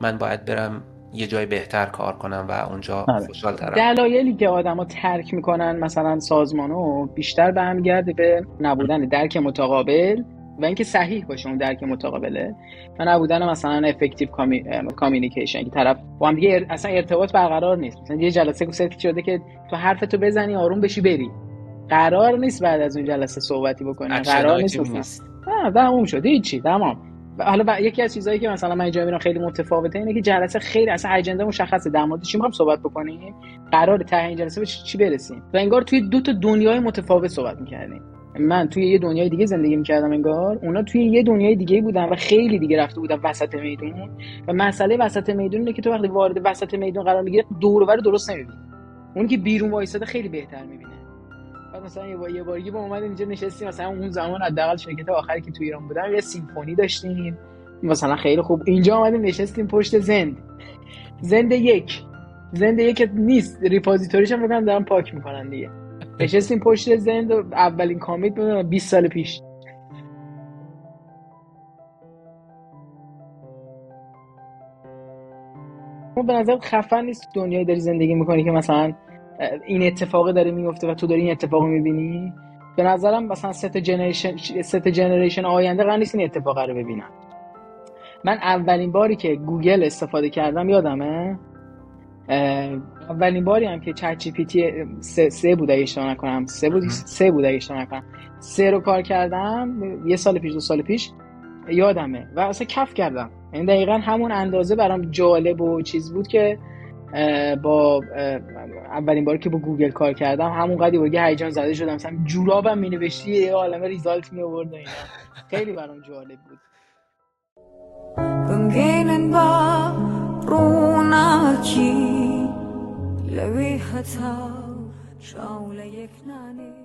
من باید برم یه جای بهتر کار کنم و اونجا آره. خوشحال ترم. دلایلی که آدما ترک میکنن مثلا سازمانو بیشتر برمیگرده به نبودن درک متقابل و اینکه صحیح باشه اون درک متقابله و نبودن مثلا افکتیو کامیونیکیشن که طرف با هم دیگه اصلا ارتباط برقرار نیست. مثلا یه جلسه ست شده که تو حرفتو بزنی آروم بشی بری، قرار نیست بعد از اون جلسه صحبتی بکنی، قرار نیست اصلا. تموم شد هیچی تمام. حالا یکی از چیزایی که مثلا من اینجا میبینم خیلی متفاوته اینه که جلسه خیلی اصلا اجنده مشخصه، در مورد چی میخوام صحبت بکنیم، قراره ته این جلسه به چی برسیم و انگار توی دو تا دنیای متفاوت صحبت می‌کردیم. من توی یه دنیای دیگه زندگی می‌کردم انگار، اونا توی یه دنیای دیگه بودن و خیلی دیگه رفته بودن وسط میدون. و مسئله وسط میدون اینه که تو وقتی وارد وسط میدون قرار میگیری دور و بر درست نمی‌بینی، اون که بیرون وایساده خیلی بهتر می‌بینه. بعد مثلا یه باری با اومدیم اینجا نشستیم، مثلا اون زمان حداقل شرکت آخری که تو ایران بودم یه سیمفونی داشتیم مثلا خیلی خوب، اینجا اومدیم نشستیم پشت زند یک نیست، ریپوزیتوریش هم بگم دارن پاک میکنن دیگه، نشستیم پشت زند و اولین کامیت بود 20 سال پیش. ما به نظر خفن نیست دنیای داری زندگی میکنی که مثلا این اتفاقی داره میفته و تو داری این اتفاقو میبینی. به نظرم مثلا ست جنریشن آینده قرار نیست این اتفاق رو ببینن. من اولین باری که گوگل استفاده کردم یادمه، اولین باری هم که چت جی پی تی 3 بود اگه اشتباه نکنم، 3 بود اگه اشتباه نکنم، 3 رو کار کردم یه سال پیش 2 سال پیش یادمه و اصلا کف کردم. این دقیقاً همون اندازه برام جالب و چیز بود که با اولین باری که با گوگل کار کردم همون قدی وگه هیجان زده شدم، مثلا جورابم مینوشتی یه عالمه ریزالت می آورد اینا، خیلی برام جالب بود. غمگین با رونقی لوی خطا شاول یک نانی.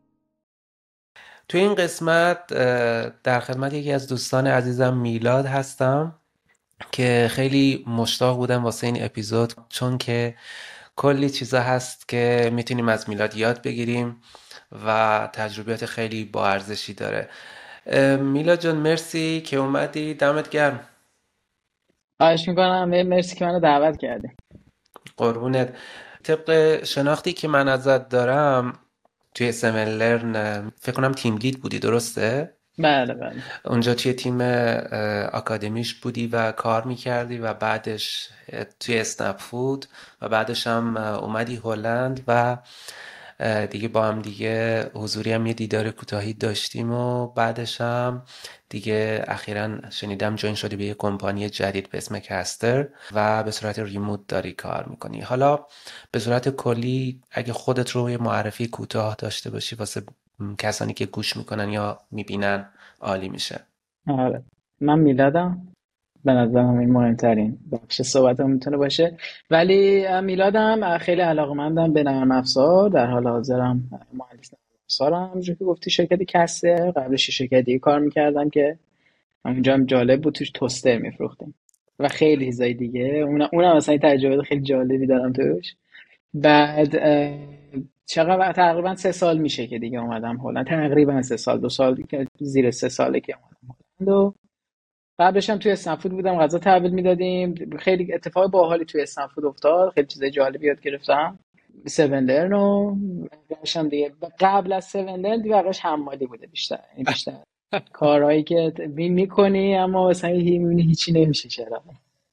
تو این قسمت در خدمت یکی از دوستان عزیزم میلاد هستم که خیلی مشتاق بودم واسه این اپیزود، چون که کلی چیزا هست که میتونیم از میلاد یاد بگیریم و تجربیات خیلی با ارزشی داره. میلاد جان مرسی که اومدی، دمت گرم. خواهش میکنم، مرسی که منو دعوت کردی. قربونت. طبق شناختی که من ازت دارم توی سمن لرن فکر کنم تیم لید بودی، درسته؟ بله. اونجا توی تیم آکادمیش بودی و کار میکردی و بعدش توی اسنپ فود و بعدش هم اومدی هلند و دیگه با هم دیگه حضوری هم یه دیدار کوتاهی داشتیم و بعدش هم دیگه اخیراً شنیدم جوین شدی به یه کمپانی جدید به اسم کستر و به صورت ریموت داری کار میکنی. حالا به صورت کلی اگه خودت رو یه معرفی کوتاه داشته باشی واسه کسانی که گوش میکنن یا میبینن عالی میشه. آره، من میلادم، به نظرم این مهمترین بخش صحبتم میتونه باشه. ولی میلادم خیلی علاقه‌مندم به نرم افزار، در حال حاضرم مهندس نرم افزارم، همونجوری که گفتی شرکت کسه، قبلش شرکت دیگه کار میکردم که اونجا هم جالب بود، توش توستر میفروختیم و خیلی چیزای دیگه، اونم مثلا تجربه خیلی جالبی دارم توش. بعد چقدر تقریبا 3 سال میشه که دیگه اومدم هلند، تقریبا 3 سال، 2 سال که زیر 3 ساله که اومدم هلند. و قبلش هم توی اسنفود بودم، غذا تحویل میدادیم، خیلی اتفاق باحالی توی اسنفود افتاد، خیلی چیزای جالبی یاد گرفتم. 7 لرن و بقیه‌اش هم دیگه قبل از 7 لرن دیگه بقیه‌اش حمالی بوده بیشتر، یعنی بیشتر کارهایی که میکنی اما مثلا هیچی نمیشه، چرا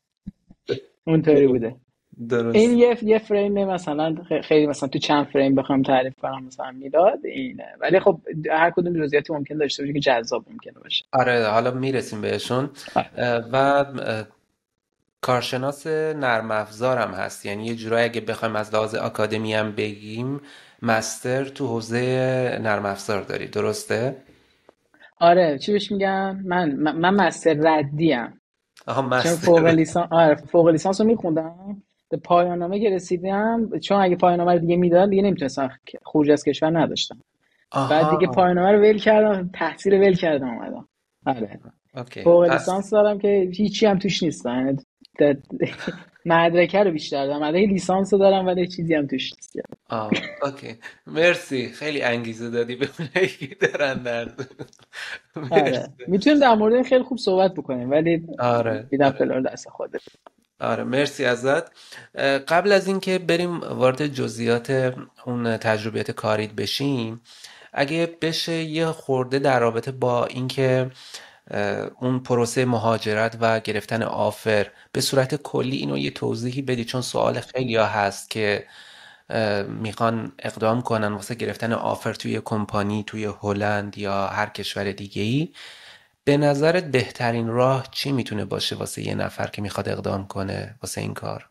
اونطوری بوده. این درست. یه فریم مثلا خیلی مثلا تو چند فریم بخوام تعریف کنم مثلا میلاد اینه، ولی خب هر کدوم جزئیاتی ممکن داشته باشه که جذاب ممکنه باشه. آره حالا میرسیم بهشون. و کارشناس نرم افزارم هست، یعنی یه جورایی اگه بخوایم از لحاظ آکادمی هم بگیم مستر تو حوزه نرم افزار داری، درسته؟ آره چی بهش میگم، من مستر ردیم، آها چون مستر. فوق لیسانس رو میخوندم، به پایان نامه که رسیدم، چون اگه پایان نامه رو دیگه میدادن دیگه نمیتونستم خروج از کشور نداشتم، بعد دیگه آها پایان نامه رو ول کردم، تحصیل ول کردم اومدم. آره اوکی فوق پس لیسانس دارم که هیچی هم توش نیست، یعنی مدرکه رو بیشتر دارم، مدرک لیسانس رو دارم ولی چیزی هم توش نیست. اوکی مرسی، خیلی انگیزه دادی به اونایی که دارن آره مرسی. میتونیم در مورد این خیلی خوب صحبت بکنیم ولی آره دیدم آره فلور دست خوده. آره مرسی ازت. قبل از اینکه بریم وارد جزئیات اون تجربیات کاریت بشیم، اگه بشه یه خورده در رابطه با اینکه اون پروسه مهاجرت و گرفتن آفر به صورت کلی اینو یه توضیحی بدی، چون سوال خیلی ها هست که میخوان اقدام کنن واسه گرفتن آفر توی کمپانی توی هلند یا هر کشور دیگه ای. به نظرت بهترین راه چی میتونه باشه واسه یه نفر که میخواد اقدام کنه واسه این کار؟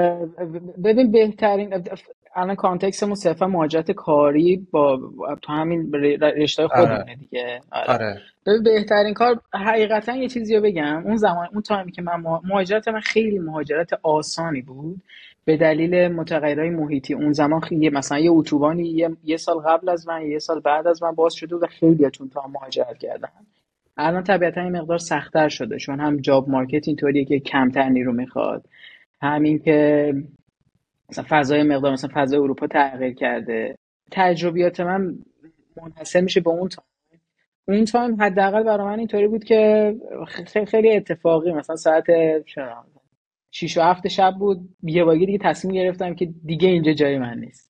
ببین بهترین الان کانتکستمون صرفا مهاجرت کاری با تو همین رشته آره خودمونه دیگه. آره آره. ببین بهترین کار حقیقتا یه چیزی رو بگم، اون زمان اون تایمی که من مهاجرت من خیلی مهاجرت آسانی بود به دلیل متغیرهای محیطی. اون زمان خیلی مثلا یه اتوبانی یه سال قبل از من یه سال بعد از من باز شده و خیلیاتون تا مهاجرت کردن. الان طبیعتا این مقدار سخت‌تر شده چون هم جاب مارکت اینطوریه که کمتر نیرو میخواد، همین که مثلا فضای مقدار مثلا فضای اروپا تغییر کرده. تجربیات من منحصر میشه به اون تایم حداقل برای من اینطوری بود که خیلی اتفاقی مثلا ساعت 6 و 7 شب بود یه بار دیگه تصمیم گرفتم که دیگه اینجا جای من نیست.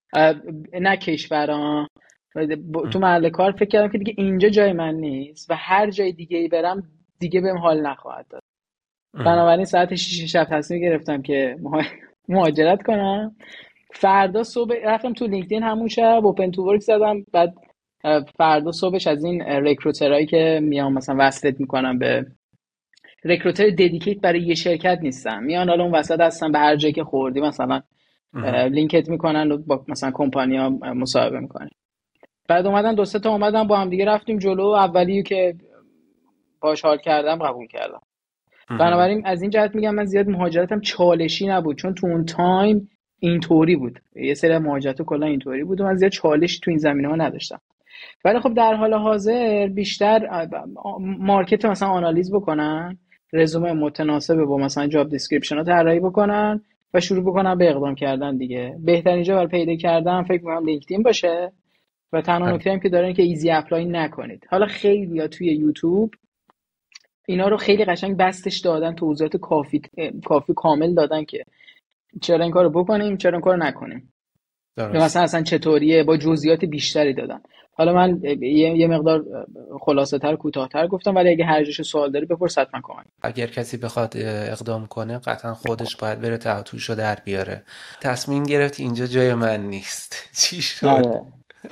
نه کشورا، تو محل کار فکر کردم که دیگه اینجا جای من نیست و هر جای دیگه ای برم دیگه بهم حال نخواهد داد. بنابراین ساعت 6 شب تصمیم گرفتم که مهاجرت کنم. فردا صبح رفتم تو لینکدین همون شب اوپن تو ورک زدم، بعد فردا صبحش از این رکروترایی که میان مثلا وصلت میکنن به رکروتر ددیکیت برای یه شرکت نیستن، میان حالا اون وسط هستن به هر جایی که خوردی مثلا لینکت میکنن و با مثلا کمپانیا مصاحبه میکنن. بعد اومدن دو سه تا اومدن با هم دیگه رفتیم جلو، اولیو که باهاش حال کردم قبول کردم. بنابراین از این جهت میگم من زیاد مهاجرتم چالشی نبود چون تو اون تایم اینطوری بود، یه سری مهاجرت کلا اینطوری بود و من زیاد چالشی تو این زمینه‌ها نداشتم. ولی خب در حال حاضر بیشتر مارکت مثلا آنالیز بکنن، رزومه متناسب با مثلا جاب دیسکریپشن رو طراحی بکنن و شروع بکنن به اقدام کردن دیگه. بهترین جا برای پیدا کردن فکر می‌کنم لینکدین باشه و تنها نکته هم که دارن که ایزی اپلای نکنید. حالا خیلی‌ها توی یوتیوب اینا رو خیلی قشنگ بستش دادن، توضیحات کافی کامل دادن که چرا این کارو بکنیم چرا این کارو نکنیم، مثلا اصلا چطوریه، با جزئیات بیشتری دادن. حالا من یه مقدار خلاصه تر کوتاه‌تر گفتم، ولی اگه هر جاش سوال داری بپرس حتما کمک. اگر کسی بخواد اقدام کنه قطعا خودش باید بره تحتوشو در بیاره. تصمیم گرفت اینجا جای من نیست چی شد؟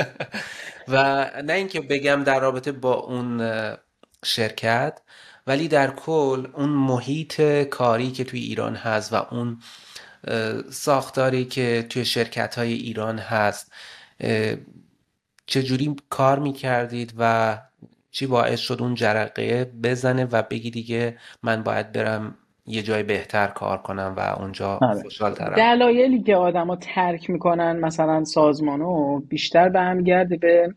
و نه اینکه بگم در رابطه با اون شرکت، ولی در کل اون محیط کاری که توی ایران هست و اون ساختاری که توی شرکت‌های ایران هست، چجوری کار میکردید و چی باعث شد اون جرقه بزنه و بگی دیگه من باید برم یه جای بهتر کار کنم و اونجا خوشحال‌ترم؟ دلایلی که آدما ترک میکنن مثلا سازمانو بیشتر برمیگرده به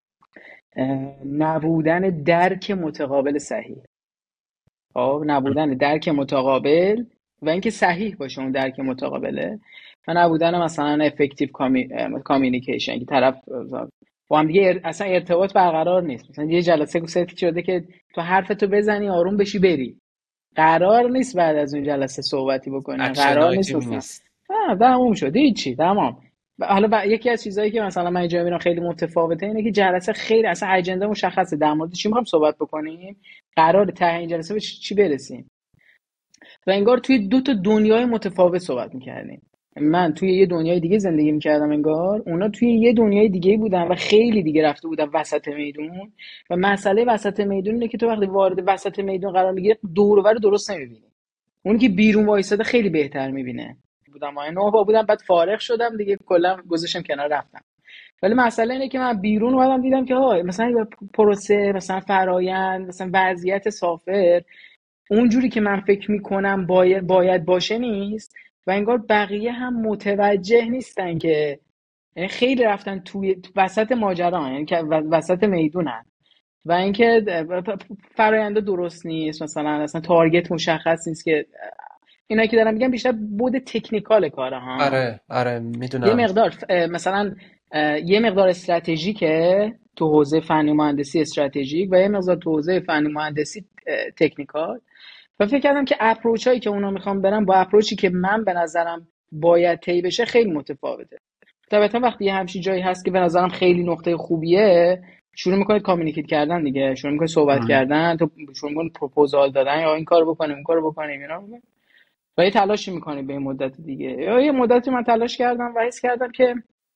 نبودن درک متقابل صحیح. نبودن درک متقابل و اینکه صحیح باشه اون درک متقابله و نبودن مثلا افکتیو کامیونیکیشن که طرف با هم دیگه اصلا ارتباط برقرار نیست. مثلا یه جلسه ست شده که تو حرفتو بزنی آروم بشی بری، قرار نیست بعد از اون جلسه صحبتی بکنی، قرار نیست. تمام شد هیچی تمام. حالا یکی از چیزایی که مثلا من اینجا میبینم خیلی متفاوته اینه که جلسه خیلی اصلا اجنده مشخصه، در مورد چی میخوام صحبت بکنیم، قراره ته این جلسه به چی برسیم و انگار توی دو تا دنیای متفاوت صحبت میکردیم. من توی یه دنیای دیگه زندگی میکردم انگار اونا توی یه دنیای دیگه بودن و خیلی دیگه رفته بودن وسط میدون. و مسئله وسط میدون اینه که تو وقتی وارد وسط میدون قرار میگیری دور و بر درست نمیبینی، اونی که بیرون وایساده خیلی بهتر میبینه. بودم بعد فارغ شدم دیگه کلا گذاشتم کنار رفتم. ولی مسئله اینه که من بیرون اومدم دیدم که مثلا پروسه، مثلا فرایند، مثلا وضعیت سافر اونجوری که من فکر میکنم باید باشه نیست و انگار بقیه هم متوجه نیستن که یعنی خیلی رفتن توی وسط ماجرا، یعنی که وسط میدونن و اینکه فراینده درست نیست، مثلا اصلا تارگت مشخص نیست. که اینا که دارم میگم بیشتر بود تکنیکال کاره ها. آره میدونم. یه مقدار مثلا یه مقدار استراتژیکه تو حوزه فنی مهندسی استراتژیک و یه مقدار تو حوزه فنی مهندسی تکنیکال و فکر کردم که اپروچ هایی که اونا میخوام برن با اپروچی که من به نظرم باید طی بشه خیلی متفاوته. طبعا وقتی یه همچین جایی هست که به نظرم خیلی نقطه خوبیه، شروع میکنید کامیونیکیت کردن دیگه، شروع میکنید صحبت کردن، تو شروع میکنید پروپوزال دادن، یا این کارو بکنیم اون کارو بکنیم اینا، و یه تلاشی میکنید به این مدت دیگه. یا یه مدتی من تلاش کردم و حس کردم که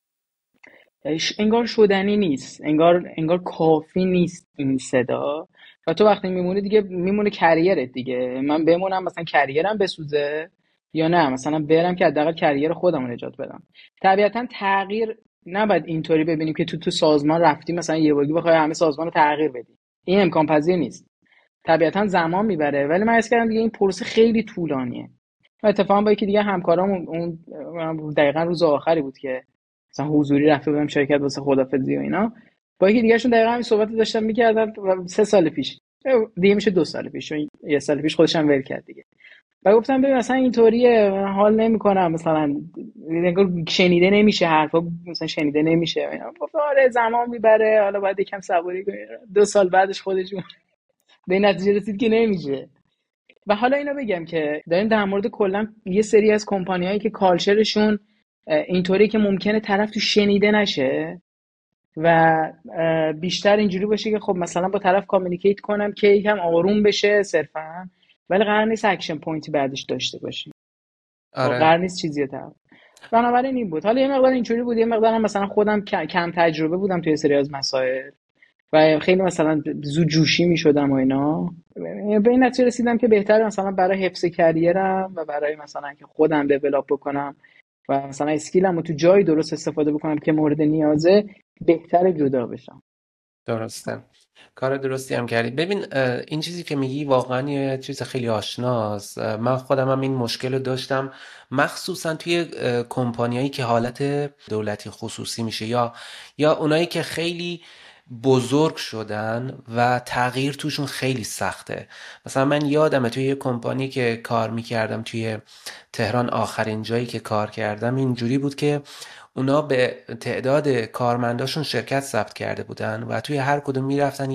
انگار شدنی نیست، انگار کافی نیست این صدا. و تو وقتی میمونی دیگه میمونه کریرت دیگه، من بمونم مثلا کریرم بسوزه یا نه مثلا برم که حداقل کریر خودم رو نجات بدم. طبیعتا تغییر نباید اینطوری ببینیم که تو سازمان رفتی مثلا یه باری بخوای همه سازمان رو تغییر بدی، این امکان پذیر نیست. طبیعتا زمان میبره، ولی من حس کردم دیگه این پروسه خیلی طولانیه. و اتفاقا با یکی دیگه همکارام اون دقیقا روز آخری بود که مثلا حضوری رفته بودم شرکت واسه خدافظی و اینا، با یکی دیگه‌شون دقیقاً همین صحبت داشتم می‌کردم. 3 سال پیش دیگه میشه 2 سال پیش، چون یه سال پیش خودش هم ول کرد دیگه. و گفتم ببین مثلا اینطوریه، من حال نمی‌کنم، مثلا انگار شنیده نمیشه حرفا، مثلا شنیده نمیشه اینا. گفت آره زمان میبره، حالا باید یکم صبوری کنی. 2 سال بعدش خودش به این نتیجه رسید که نمیشه. و حالا اینو بگم که داریم در مورد کلا یه سری از کمپانیایی که کالچرشون اینطوری که ممکنه طرف تو شنیده نشه و بیشتر اینجوری باشه که خب مثلا با طرف کامیونیکیت کنم که یکم آروم بشه صرفا، ولی قرار نیست اکشن پوینتی بعدش داشته باشیم. آره. قرار نیست چیزی طرف. بنابراین این بود. حالا یه مقدار اینجوری بود، یه مقدار هم مثلا خودم کم تجربه بودم توی سری از مسائل و خیلی مثلا زود جوشی میشدم و اینا. به این نتیجه رسیدم که بهتره مثلا برای حفظ کریرم و برای مثلا که خودم دیولپ بکنم و مثلا اسکیلم رو تو جای درست استفاده بکنم که مورد نیازه، بهتره جدا بشم. درسته، کار درستی هم کردی. ببین این چیزی که میگی واقعا یه چیز خیلی آشناست. من خودم هم این مشکل رو داشتم، مخصوصا توی کمپانیایی که حالت دولتی خصوصی میشه یا اونایی که خیلی بزرگ شدن و تغییر توشون خیلی سخته. مثلا من یادمه توی یه کمپانی که کار میکردم توی تهران، آخرین جایی که کار کردم اینجوری بود که اونا به تعداد کارمنداشون شرکت ثبت کرده بودن و توی هر کدوم میرفتن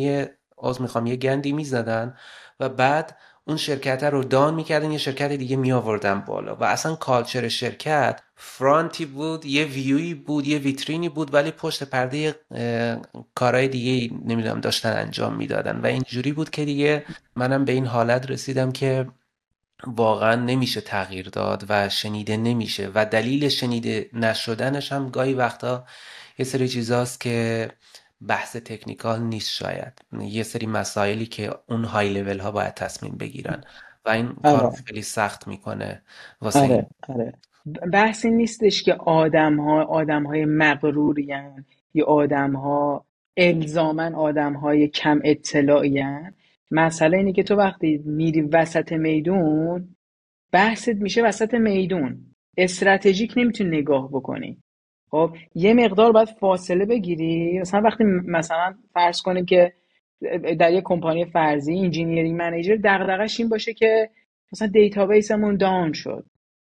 یه گندی میزدن و بعد اون شرکت رو دان میکردن، یه شرکت دیگه می آوردن بالا و اصلا کالچر شرکت فرانتی بود، یه ویوی بود، یه ویترینی بود، ولی پشت پرده کارهای دیگه نمیدونم داشتن انجام میدادن و اینجوری بود که دیگه منم به این حالت رسیدم که واقعا نمیشه تغییر داد و شنیده نمیشه و دلیل شنیده نشدنش هم گاهی وقتا یه سری چیزاست که بحث تکنیکال نیست، شاید یه سری مسائلی که اون های لول ها باید تصمیم بگیرن و این کار رو آره خیلی سخت میکنه واسه این. آره بحثی نیستش که آدم‌های مغرورین یا آدم‌ها الزامن آدم‌های کم اطلاعین. مسئله اینه که تو وقتی میری وسط میدون، بحثت میشه وسط میدون، استراتژیک نمیتونی نگاه بکنی. خب یه مقدار باید فاصله بگیری. مثلا وقتی مثلا فرض کنیم که در یه کمپانی فرضی انجینیرینگ منیجر دغدغش این باشه که مثلا دیتابیسمون داون شد.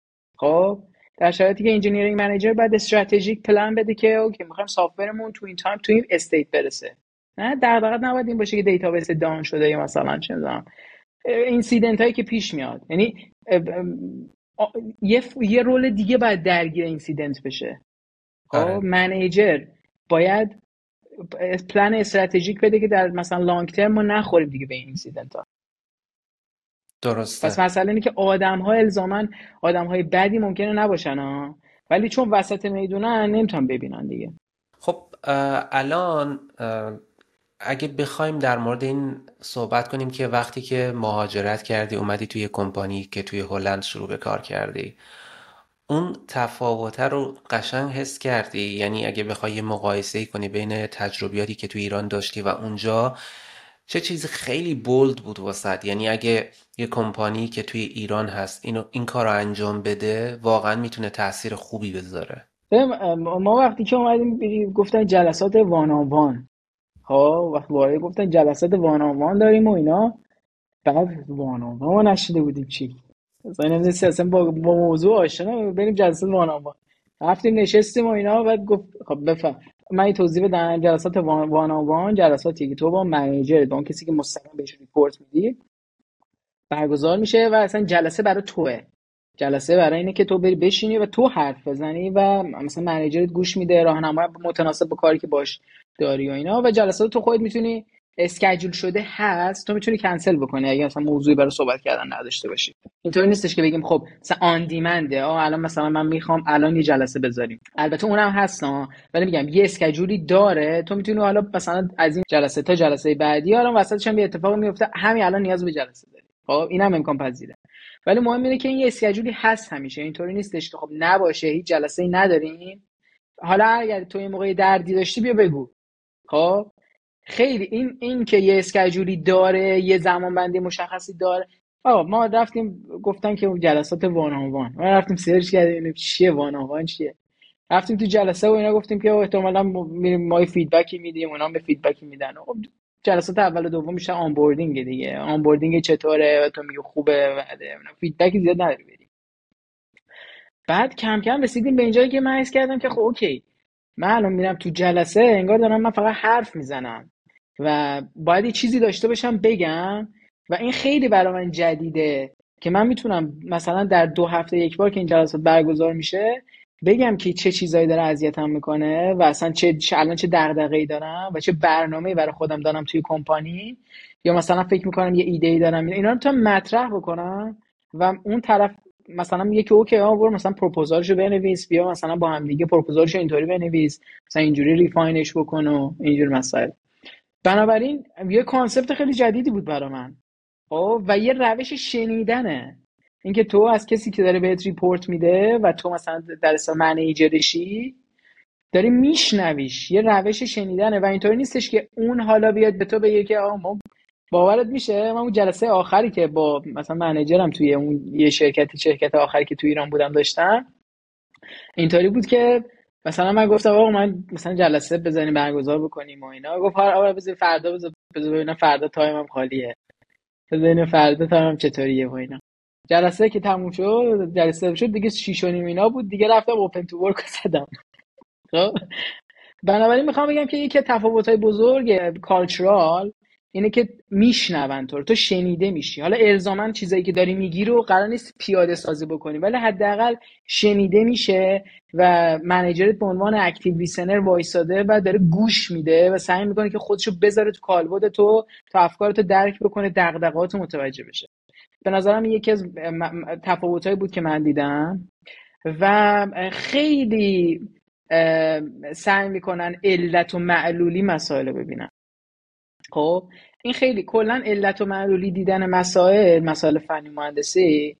خب در شرایطی که انجینیرینگ منیجر باید استراتژیک پلان بده که اوکی میخوایم سافتورمون تو این تایم تو این استیت برسه. نه دغدغت نباید این باشه که دیتابیس داون شده یا مثلا چه می‌دونم اینسیدنت هایی که پیش میاد. یعنی یه رول دیگه باید درگیر اینسیدنت بشه. خب آره منیجر باید پلن استراتژیک بده که در مثلا لانگ ترم ما نخوریم دیگه به این اینسیدنت ها. پس درسته. مسئله اینه که آدم‌ها الزاماً آدم‌های بدی ممکنه نباشن ها، ولی چون وسط میدونن نمیتونن ببینن دیگه. خب الان اگه بخوایم در مورد این صحبت کنیم که وقتی که مهاجرت کردی اومدی توی کمپانی که توی هلند شروع به کار کردی، اون تفاوته رو قشنگ حس کردی؟ یعنی اگه بخوای یه مقایسه‌ای کنی بین تجربیاتی که توی ایران داشتی و اونجا، چه چیزی خیلی بولد بود واسط؟ یعنی اگه یه کمپانی که توی ایران هست این کار رو انجام بده، واقعا میتونه تأثیر خوبی بذاره. ما وقتی که اومدیم گفتن جلسات وان آن وان، ها وقتی وارد گفتن جلسات وان آن وان داریم و اینا، بعد وان آن وان ما نشیده بودیم چی اصلا نمیدونم اصلا با موضوع آشنا بریم جلسات وان آن وان. رفتیم نشستیم و اینا، بعد گفت خب بفهم من این توضیح بدم. جلسات وان آن وان جلساتی که تو با منیجر، با اون کسی که مستقیم بهش ریپورت میدی، برگزار میشه و اصلا جلسه برای توه. جلسه برای اینه که تو بری بشینی و تو حرف بزنی و مثلا منیجرت گوش میده، راهنمای متناسب با کاری که باش داری و اینا، و جلسات تو خودت میتونی اسکیجول شده هست تو میتونی کنسل بکنی اگه مثلا موضوعی برای صحبت کردن نداشته باشی. اینطوری نیستش که بگیم خب مثلا آن دیمنده، الان مثلا من میخوام الان یه جلسه بذاریم، البته اونم هست ولی میگم یه اسکیجولی داره، تو میتونی حالا مثلا از این جلسه تا جلسه بعدی الان وسطش هم یه اتفاق میفته، همین الان نیاز به جلسه داری. خب اینم امکان پذیره. ولی مهم اینه که این یه اسکیجولی هست همیشه، اینطوری نیستش که خب نباشه هیچ جلسه‌ای نداریم. حالا اگر تو این موقع دردی داشتی بیا بگو. خب خیلی این که یه اسکیجولی داره، یه زمانبندی مشخصی داره. ما رفتیم گفتن که جلسات وان آن وان، ما رفتیم سرچ کردیم چیه وان آن وان چیه، رفتیم تو جلسه و اینا گفتیم که احتمالاً میریم ما فیدبکی میدیم، اونا به فیدبکی میدن. خب جلسات اول و دوم میشه آنبوردینگ دیگه، آنبوردینگ چطوره، تو میگه خوبه بده، فیدبکی زیاد نداری بدی. بعد کم کم رسیدیم به اینجایی که من حس کردم که خب اوکی، من الان میرم تو جلسه انگار دارم من فقط حرف میزنم و باید یه چیزی داشته باشم بگم، و این خیلی برای من جدیده که من میتونم مثلا در 2 هفته یک بار که این جلسات برگزار میشه بگم که چه چیزایی داره اذیتم میکنه و اصلا الان چه دغدغه‌ای دارم و چه برنامه‌ای برای خودم دارم توی کمپانی، یا مثلا فکر میکنم یه ایده‌ای دارم، اینا رو تا مطرح بکنم و اون طرف مثلا میگه که اوکی برو مثلا پروپوزالشو بنویس، بیا مثلا با هم دیگه پروپوزالشو اینطوری بنویس، مثلا اینجوری ریفاینش بکن و اینجور مسائل. بنابراین یه کانسپت خیلی جدیدی بود برای من. و یه روش شنیدنه، اینکه تو از کسی که داره بهت ریپورت میده و تو مثلا در اصل منیجرشی داری میشنویش، یه روش شنیدنه و اینطوری نیستش که اون حالا بیاد به تو بگه که ما باورت میشه. من اون جلسه آخری که با مثلا منیجرم توی اون یه شرکت آخری که توی ایران بودم داشتم، اینطوری بود که مثلا من گفتم آقا من مثلا جلسه بزنیم برگزار بکنیم و اینا، گفت آره بذار فردا بذار ببینم فردا تایمم خالیه، ببینم فردا تایمم چطوریه و اینا. جلسه که تموم شد دیگه 6:30 اینا بود دیگه، رفتم اوپن تو ورک زدم. خب بنابراین میخوام بگم که یکی از تفاوت‌های بزرگ کالچورال اینه که میشنون تو شنیده میشی. حالا الزاما چیزایی که داری میگی رو قرار نیست پیاده سازی بکنی، ولی حداقل شنیده میشه و منیجرت به عنوان اکتیو لیسنر وایساده و داره گوش میده و سعی میکنه که خودشو بذاره تو کالبد تو تا افکارتو درک بکنه، دغدغه‌هاتو متوجه بشه. به نظرم یکی از تفاوت‌هایی بود که من دیدم و خیلی سعی میکنن علت و معلولی مسائل ببینن. خب این خیلی کلا علت و معلولی دیدن مسائل فنی مهندسی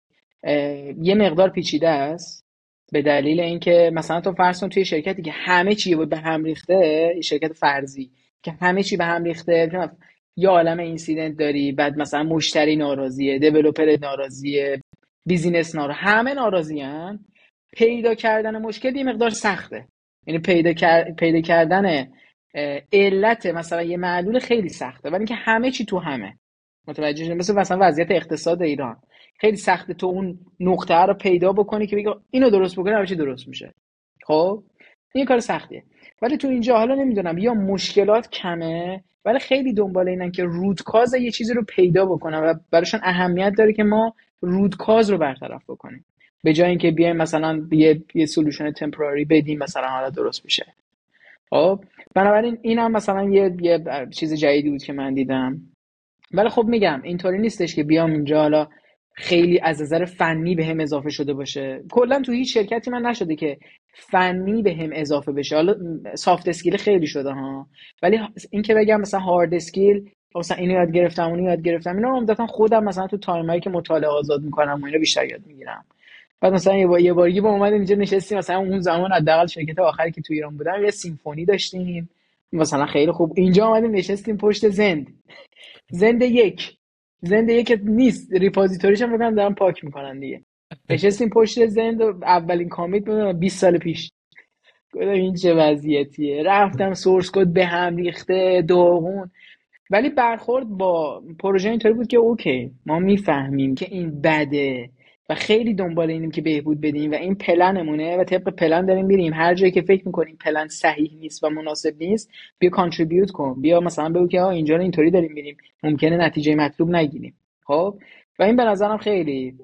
یه مقدار پیچیده است، به دلیل اینکه مثلا تو فرض کن توی شرکتی که همه چی به هم ریخته، شرکت فرضی که همه چی به هم ریخته، یه عالم اینسیدنت داری، بعد مثلا مشتری ناراضیه، دیولپر ناراضیه، بیزینس همه ناراضیان، پیدا کردن مشکل یه مقدار سخته. یعنی پیدا کردن علت مثلا یه معلول خیلی سخته، ولی اینکه همه چی تو همه متوجه شدی، مثلا وضعیت اقتصاد ایران خیلی سخته تو اون نقطه رو پیدا بکنی که بگی اینو درست بکنی همه چی درست میشه. خب این کار سختیه. ولی تو اینجا حالا نمیدونم یا مشکلات کمه ولی خیلی دنبال اینن که رودکاز یه چیزی رو پیدا بکنن و براشون اهمیت داره که ما رودکاز رو برطرف بکنیم به جای اینکه بیایم مثلا یه سولوشن تمپراری بدیم مثلا حالا درست میشه. خب بنابراین این هم مثلا یه چیز جدیدی بود که من دیدم. ولی خب میگم اینطوری نیستش که بیام اینجا حالا خیلی از نظر فنی به هم اضافه شده باشه. کلا تو هیچ شرکتی من نشده که فنی به هم اضافه بشه. حالا سافت اسکیل خیلی شده ها، ولی این که بگم مثلا هارد اسکیل مثلا اینو یاد گرفتم اونو یاد گرفتم، اینا عمدتاً خودم مثلا تو تایمایی که مطالعه آزاد میکنم و اینا بیشتر یاد میگیرم. بعد مثلا یه باری با اومدیم اینجا نشستیم، مثلا اون زمان حداقل شرکت آخری که تو ایران بودم یه سیمفونی داشتیم مثلا خیلی خوب، اینجا اومدیم نشستیم پشت زند یک نیست، ریپوزیتوریش هم بگم دارن پاک میکنن دیگه، نشستیم پشت زند و اولین کامیت 20 سال پیش. گفتم این چه وضعیتیه، رفتم سورس کد به هم ریخته داغون. ولی برخورد با پروژه اینطوری بود که اوکی ما میفهمیم که این بده و خیلی دنبال اینیم که بهبود بدیم و این پلنمونه و طبق پلن داریم میریم. هر جایی که فکر میکنیم پلن صحیح نیست و مناسب نیست بیا کانتریبیوت کن، بیا مثلا بگو که اینجا رو اینطوری داریم میریم، ممکنه نتیجه مطلوب نگیریم. خب و این به نظرم خیلی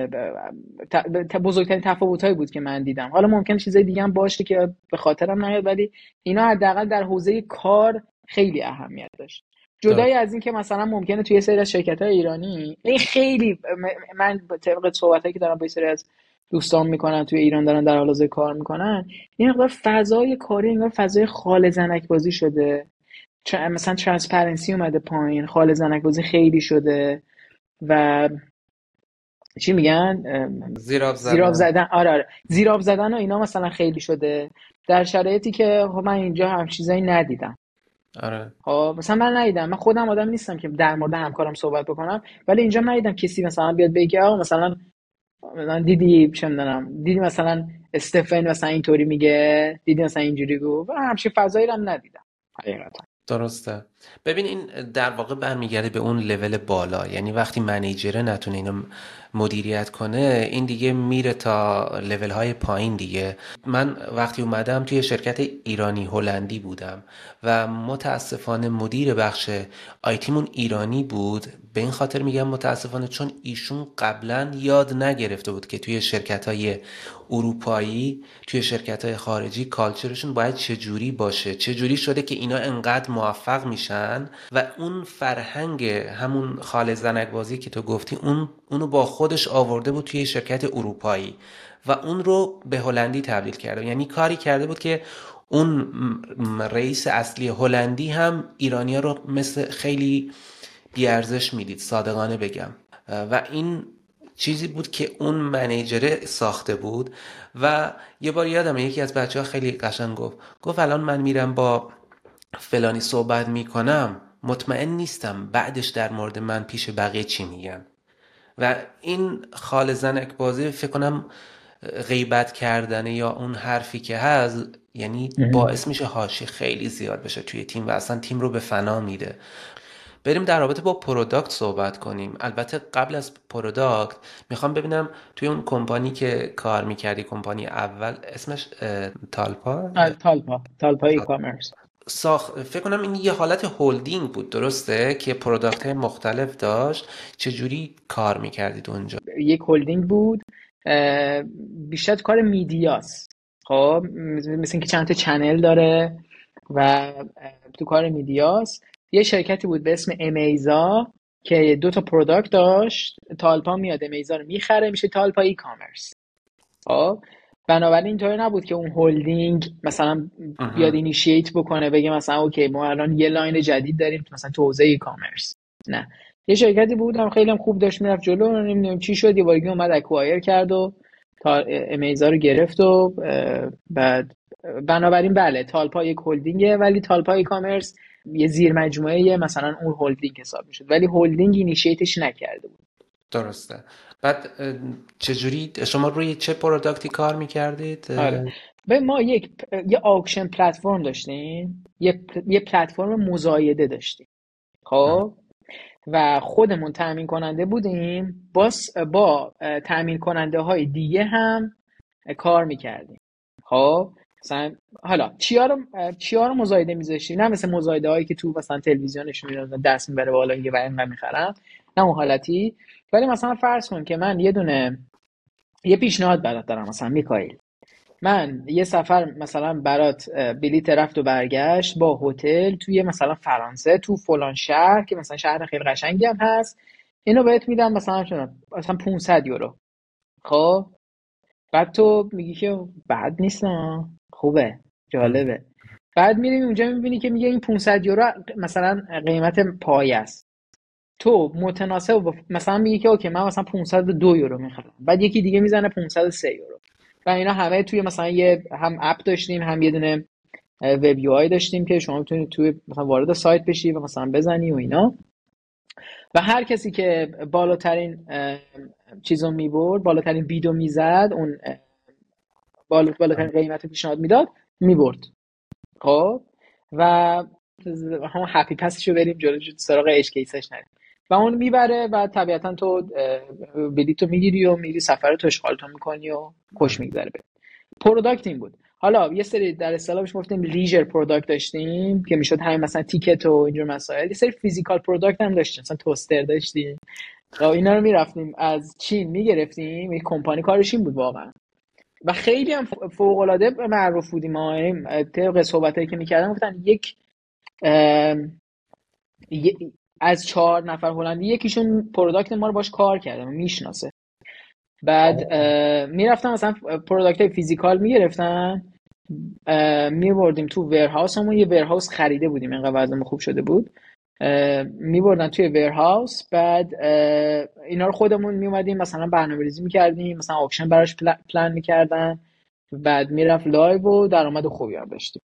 بزرگترین تفاوتایی بود که من دیدم. حالا ممکن چیزای دیگه هم باشه که به خاطرم نیاد، ولی اینا حداقل در حوزه کار خیلی اهمیت داشت. جدای از این که مثلا ممکنه توی سری از شرکت‌های ایرانی این خیلی من طبق صحبتایی که دارم با سری از دوستان میکنن توی ایران دارن در حال حاضر کار میکنن، این مقدار فضای کاری انگار فضای خال زنک بازی شده. مثلا ترانسپرنسی اومده پایین، خال زنک بازی خیلی شده و چی میگن زیراب زدن. آره زیراب زدن و اینا مثلا خیلی شده در شرایطی که خب من اینجا هم چیزایی ندیدم. آره خب مثلا من ندیدم، من خودم آدم نیستم که در مورد همکارم صحبت بکنم، ولی اینجا ندیدم کسی مثلا بیاد بگه آقا مثلا دیدی چه میدونم، دیدی مثلا استفن مثلا اینطوری میگه، دیدی مثلا اینجوری گفت، همچین فضایی رو هم ندیدم حقیقتا. درسته. ببین این در واقع برمیگرده به اون لول بالا، یعنی وقتی منیجره نتونه اینو مدیریت کنه این دیگه میره تا لول های پایین دیگه. من وقتی اومدم توی شرکت ایرانی هلندی بودم و متاسفانه مدیر بخش آیتیمون ایرانی بود. به این خاطر میگم متاسفانه چون ایشون قبلا یاد نگرفته بود که توی شرکت های اروپایی، توی شرکت های خارجی کالچرشون باید چجوری باشه، چجوری شده که اینا انقدر موفق میشن و اون فرهنگ همون خال زنک بازی که تو گفتی اونو با خودش آورده بود توی شرکت اروپایی و اون رو به هلندی تبدیل کرده. یعنی کاری کرده بود که اون رئیس اصلی هلندی هم ایرانی‌ها رو مثل خیلی بیارزش میدید، صادقانه بگم. و این چیزی بود که اون منیجره ساخته بود. و یه بار یادمه یکی از بچه‌ها خیلی قشنگ گفت الان من میرم با فلانی صحبت میکنم، مطمئن نیستم بعدش در مورد من پیش بقیه چی میگن. و این خال زنک بازی فکر کنم غیبت کردن یا اون حرفی که هست یعنی باعث میشه حاشیه خیلی زیاد بشه توی تیم و اصلا تیم رو به فنا میده. بریم در رابطه با پروداکت صحبت کنیم. البته قبل از پروداکت میخوام ببینم توی اون کمپانی که کار میکردی، کمپانی اول اسمش تالپا ای کامرس، فکر کنم این یه حالت هولدینگ بود، درسته؟ که پروداکت های مختلف داشت. چجوری کار میکردید اونجا؟ یک هولدینگ بود، بیشتر کار میدیاست. خب مثل اینکه چند تا چنل داره و تو کار میدیاست. یه شرکتی بود به اسم امیزا که 2 تا پروداکت داشت. تالپا میاد امیزا رو میخره، میشه تالپا ای کامرس. خب بنابراین اینطوری نبود که اون هولدینگ مثلا بیاد اینیشییت بکنه بگه مثلا اوکی ما الان یه لاین جدید داریم مثلا تو حوزه ای کامرس. نه، یه شرکتی بود هم خیلی هم خوب داشت میرفت جلو، نمیدونم چی شد یه بارگی اومد اکوایر کرد و تا امیزا رو گرفت و بعد بنابراین بله تالپا یک هولدینگه، ولی تالپا ای کامرس یه زیر مجموعه مثلا اون هولدینگ حساب میشد، ولی هولدینگ اینیشییتش نکرده بود. درسته. بعد چجوری شما روی چه پروداکتی کار میکردید؟ آره ما یه آکشن پلتفرم داشتیم، یه پلتفرم مزایده داشتیم. خب و خودمون تامین کننده بودیم، با تامین کننده های دیگه هم کار میکردیم. خب مثلا حالا چیا رو مزایده میذاشتیم، نه مثل مزایده هایی که تو مثلا تلویزیونشون میذارن دست میبره بالا یه اینقدر میخرن، نه اون حالتی. ولی مثلا فرض کن که من یه پیشنهاد برات دارم، مثلا میکائیل من یه سفر مثلا برات بلیت رفت و برگشت با هتل توی مثلا فرانسه تو فلان شهر که مثلا شهر خیلی قشنگی هم هست، اینو بهت میدم مثلا 500 یورو. خب بعد تو میگی که بد نیست، خوبه، جالبه. بعد میری اونجا میبینی که میگه این 500 یورو مثلا قیمت پایه است. تو متناسب مثلا میگی که اوکی من مثلا 502 یورو میخرم، بعد یکی دیگه میزنه 503 یورو. و اینا همه توی مثلا هم اپ داشتیم، هم یه دونه وب یو آی داشتیم که شما میتونید توی مثلا وارد سایت بشی و مثلا بزنی و اینا. و هر کسی که بالاترین چیزو میبرد، بالاترین بیدو میزد، اون بالاترین قیمت پیشنهاد میداد میبرد. خب و همون هپی پسشو بریم جلو سراغ اچ کیسش نریم و اون میبره و طبیعتا تو بلیتو میگیری و میری سفرتو اشغالتو میکنی و خوش میگذره. پروداکت این بود. حالا یه سری در اصطلاح بهش گفتیم لیژر پروداکت داشتیم که میشد همین مثلا تیکت و اینجور مسائل. یه سری فیزیکال پروداکت هم داشتیم، مثلا توستر داشتیم، اینا رو میرفتیم از چین میگرفتیم، یک کمپانی کارش این بود واقعا و خیلی هم فوق العاده معروف بودیم ما. یعنی طبق صحبتایی که میکردن گفتن از 4 نفر هلندی یکیشون پروداکت ما رو باش کار کرده، میشناسه. بعد میرفتم مثلا پروداکت های فیزیکال میگرفتن، میبردیم تو ورهاوسمون، یه ورهاوس خریده بودیم اینقدر وضعمون خوب شده بود، میبردن توی ورهاوس. بعد اینا رو خودمون میومدیم مثلا برنامه‌ریزی میکردیم، مثلا آکشن براش پلان میکردن، بعد میرفت لایو و درآمد خوبی هم داشتیم.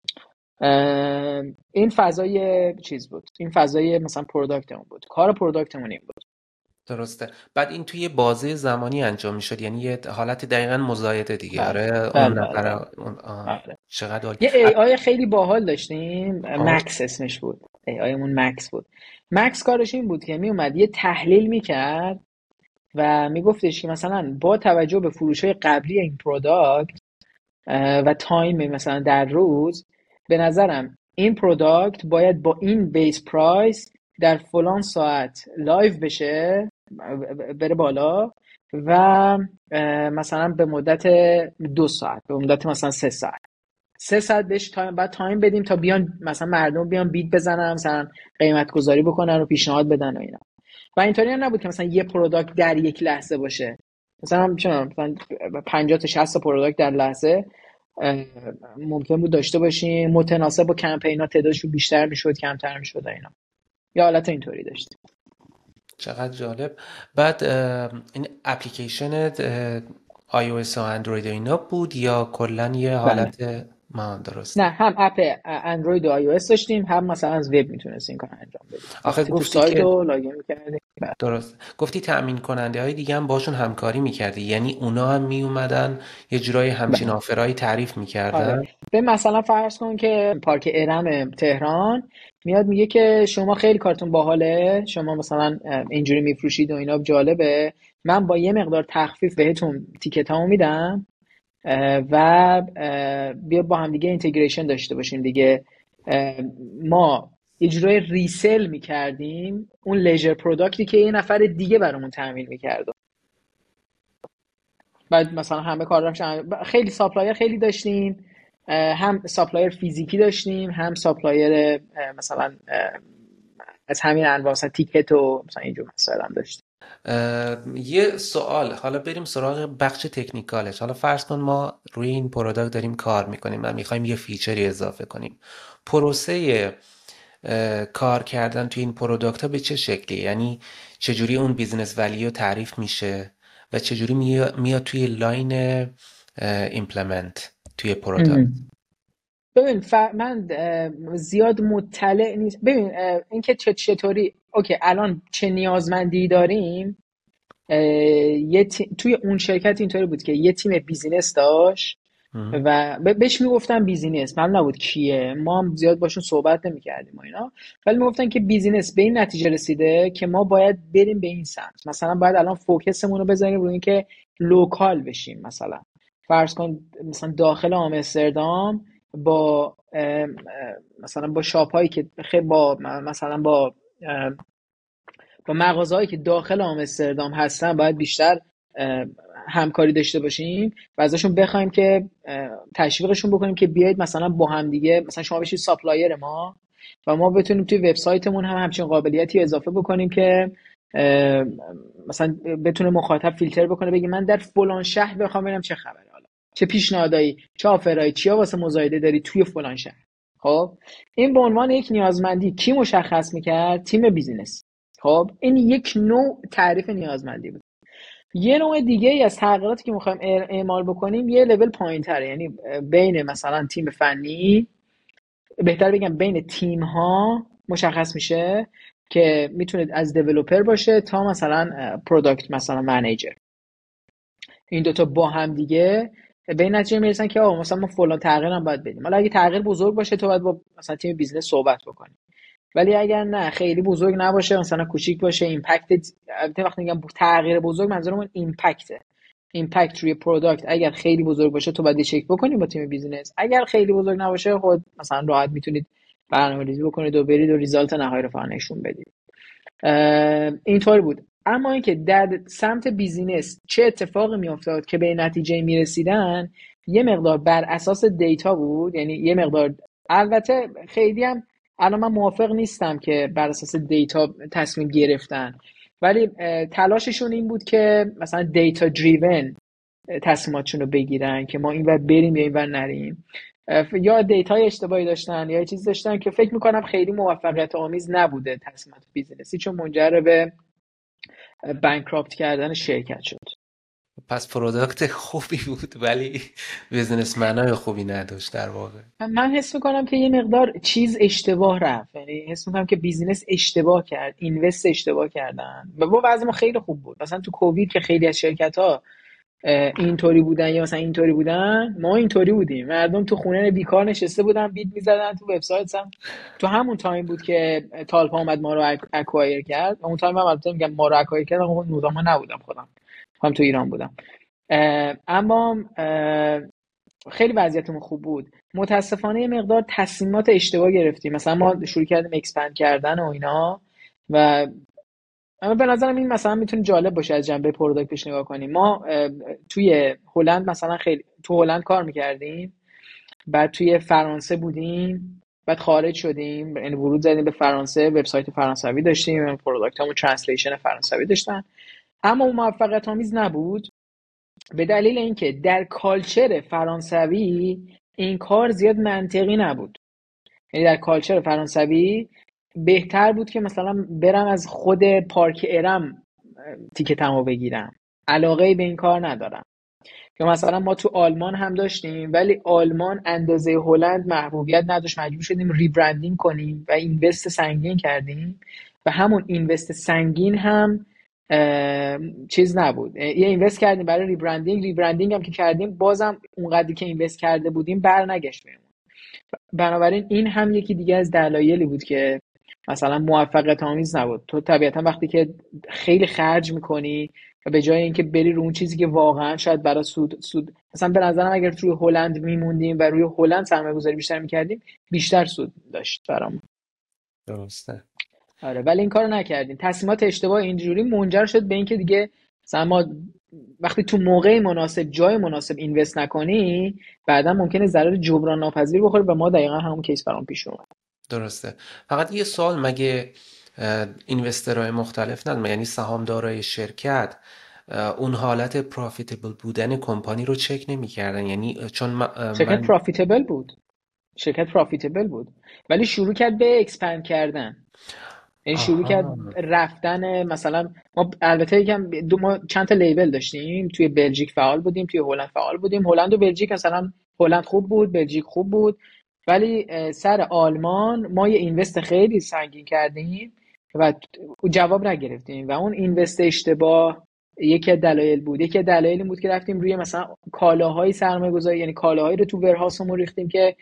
این فضای چیز بود، این فضای مثلا پروداکتمون بود، کار پروداکتمون این بود. درسته. بعد این توی بازه زمانی انجام میشد، یعنی یه حالت دقیقا مزایده دیگه. بله آره بله اون بله نفر بله. اون آره. چقدر عالی. یه ای آی خیلی باحال داشتیم، خب مکس اسمش بود، ای آیمون مکس بود. مکس کارش این بود که می اومد یه تحلیل میکرد و میگفتش که مثلا با توجه به فروش‌های قبلی این پروداکت و تایم مثلا در روز، به نظرم این پروداکت باید با این بیس پرایس در فلان ساعت لایو بشه، بره بالا و مثلا به مدت 2 ساعت، به مدت مثلا 3 ساعت، 3 ساعت بهش تایم، بعد تایم بدیم تا بیان مثلا مردم بیان بیت بزنن، مثلا قیمت گذاری بکنن و پیشنهاد بدن و اینا. و اینطوری هم نبود که مثلا یه پروداکت در یک لحظه باشه، مثلا مثلا 50 تا 60 تا پروداکت در لحظه ممکن بود داشته باشیم، متناسب با کمپینا تعدادشون بیشتر میشد کمتر میشد اینا، یا حالت اینطوری داشتیم. چقدر جالب. بعد این اپلیکیشن iOS و اندروید و اینا بود یا کلا یه بله. حالت ما؟ نه، درسته. هم اپ اندروید و iOS داشتیم، هم مثلا از وب میتونستیم کار انجام بدیم، آخه رفتیم تو گفتی سایت که و لاگین میکردیم. درست گفتی تأمین کننده های دیگه هم باشون همکاری میکردی، یعنی اونا هم میومدن یه جورای همچین بله. آفرایی تعریف آره، میکردن؟ به مثلا فرض کن که پارک ارم تهران میاد میگه که شما خیلی کارتون باحاله، شما مثلا اینجوری میفروشید و اینا جالبه، من با یه مقدار تخفیف بهتون تیکتامو میدم و بیا با هم دیگه اینتگریشن داشته باشیم دیگه. ما اجرای ریسل میکردیم اون لیجر پروداکتی که یه نفر دیگه برامون تامین میکرد. بعد مثلا همه کار خیلی ساپلایر خیلی داشتیم، هم ساپلایر فیزیکی داشتیم، هم ساپلایر مثلا از همین انواع، مثلا تیکت و مثلا اینجور مسائل هم داشتیم. یه سوال، حالا بریم سراغ بخش تکنیکالش. حالا فرض کن ما روی این پروداکت داریم کار میکنیم و میخوایم یه فیچری اضافه کنیم. پروسه کار کردن توی این پروداکت ها به چه شکلی؟ یعنی چجوری اون بیزنس ولیو تعریف میشه و چجوری میاد توی لاین ایمپلمنت توی پروداکت؟ ببین من زیاد مطلع نیست. ببین اینکه چطوری اوکی الان چه نیازمندی داریم، توی اون شرکت اینطوری بود که یه تیم بیزینس داشت و بهش میگفتن بیزینس، معلوم نبود کیه، ما هم زیاد باشون صحبت نمی‌کردیم و اینا، ولی میگفتن که بیزینس به این نتیجه رسیده که ما باید بریم به این سمت، مثلا باید الان فوکسمون رو بذاریم روی اینکه لوکال بشیم. مثلا فرض کن مثلا داخل آمستردام با مثلا با شاپ هایی که خیلی با مثلا با مغازه‌هایی که داخل آمستردام هستن باید بیشتر همکاری داشته باشیم و ازشون بخوایم که تشویقشون بکنیم که بیایید مثلا با هم دیگه، مثلا شما بشید ساپلایر ما و ما بتونیم توی وبسایتمون هم همچین قابلیتی اضافه بکنیم که مثلا بتونه مخاطب فیلتر بکنه، بگه من در فلان شهر بخوام ببینم چه خبره، حالا چه پیشنهادایی، چه آفرایی، چیا واسه مزایده داری توی فلان شهر. خب این به عنوان یک نیازمندی کی مشخص میکرد؟ تیم بیزینس. خب این یک نوع تعریف نیازمندی بود. یه نوع دیگه ای از تغییراتی که میخوایم اعمال بکنیم یه لول پایین تره، یعنی بین مثلا تیم فنی، بهتر بگم بین تیم ها مشخص میشه که میتونه از دیولپر باشه تا مثلا پروداکت مثلا منیجر، این دوتا با هم دیگه به این نتیجه میرسن که آقا مثلا ما فلان تغییر هم باید بدیم. حالا اگه تغییر بزرگ باشه تو باید با مثلا تیم بیزنس صحبت بکنی، ولی اگر نه خیلی بزرگ نباشه، مثلا کوچیک باشه، ایمپکت، وقتی میگم تغییر بزرگ منظورم ایمپکت روی پروداکت اگر خیلی بزرگ باشه تو باید چک بکنی با تیم بیزینس، اگر خیلی بزرگ نباشه خود مثلا راحت میتونید برنامه‌ریزی بکنید و برید و ریزالت نهایی رو فقط نشون بدید. اینطوری بود. اما اینکه در سمت بیزینس چه اتفاقی میافتاد که به نتیجه میرسیدن یه مقدار بر اساس دیتا بود. یعنی یه مقدار، البته خیلی هم الان من موافق نیستم که بر اساس دیتا تصمیم گرفتن، ولی تلاششون این بود که مثلا دیتا دریون تصمیماتشون رو بگیرن که ما این ور بریم یا این ور نریم. یا دیتای اشتباهی داشتن یا چیزی داشتن که فکر میکنم خیلی موفقیت آمیز نبوده تصمیمات بیزینسی، چون منجر به بانکراپت کردن شرکت شد. پس پروداکت خوبی بود ولی بیزنسمنای خوبی نداشت در واقع. من حس میکنم که یه مقدار چیز اشتباه رفت. یعنی حس میکنم که بیزینس اشتباه کرد، اینوست اشتباه کردن. و با وضع ما خیلی خوب بود، مثلا تو کووید که خیلی از شرکت ها اینطوری بودن یا مثلا اینطوری بودن، ما اینطوری بودیم. مردم تو خونه بیکار نشسته بودن، بیت میزدن تو وبسایت هم. تو همون تایم بود که تالپا اومد ما رو اکوایر کرد. اون تایم هم البته میگم ما رو اکوایر کرد، اون نوزا نبودم، خودم تو ایران بودم. اما خیلی وضعیتمون خوب بود. متاسفانه یه مقدار تصمیمات اشتباه گرفتیم. مثلا ما شروع کردیم اکسپند کردن و اینا، و اما به نظرم این مثلا میتونه جالب باشه از جنبه پروداکتش نگاه کنیم. ما توی هلند مثلا خیلی تو هلند کار میکردیم، بعد توی فرانسه بودیم، بعد خارج شدیم، یعنی ورود زدیم به فرانسه، وبسایت فرانسوی داشتیم، پروداکتامون ترنسلیشن فرانسوی داشتن. اما اون موفقیت آمیز نبود به دلیل اینکه در کالچر فرانسوی این کار زیاد منطقی نبود. یعنی در کالچر فرانسوی بهتر بود که مثلا برم از خود پارک ارم تیکتمو بگیرم، علاقه به این کار ندارم. یا مثلا ما تو آلمان هم داشتیم، ولی آلمان اندازه هلند محبوبیت نداشت، مجبور شدیم ریبرندینگ کنیم و اینوست سنگین کردیم. و همون اینوست سنگین هم چیز نبود. یه اینوست کردیم برای ریبرندینگ هم که کردیم، بازم اونقدری که اینوست کرده بودیم برنگشت بهمون. بنابراین این هم یکی دیگه از دلایلی بود که مثلا موفقیت آمیز نبود. تو طبیعتا وقتی که خیلی خرج میکنی و به جای اینکه بری رو اون چیزی که واقعا شاید برای سود مثلا به نظرم اگر روی هلند میموندیم و روی هلند سرمایه‌گذاری بیشتر میکردیم، بیشتر سود داشت برامون. درسته. آره، ولی این کارو نکردیم. تصمیمات اشتباه اینجوری منجر شد به اینکه دیگه مثلا ما وقتی تو موقع مناسب جای مناسب اینوست نکنی، بعدا ممکنه ضرر جبران ناپذیر بخوره و ما دقیقا همون کیس برام پیش اومد. درسته. فقط یه سوال، مگه اینوسترهای مختلف ندارن؟ یعنی سهامدارای شرکت اون حالت پروفیتبل بودن کمپانی رو چک نمی‌کردن؟ یعنی چون شرکت پروفیتبل بود ولی شروع کرد به اکسپند کردن. یعنی شروع کرد رفتن. مثلا ما البته ما چند تا لیبل داشتیم، توی بلژیک فعال بودیم، توی هلند فعال بودیم. هلند و بلژیک مثلا هلند خوب بود، بلژیک خوب بود، ولی سر آلمان ما یه اینوست خیلی سنگین کردیم و جواب نگرفتیم و اون اینوست اشتباه یکی از دلایل بود. یکی از دلایل بود که رفتیم روی مثلا کالاهای سرمایه‌گذاری، یعنی کالاهایی رو تو ورهاسمون ریختیم که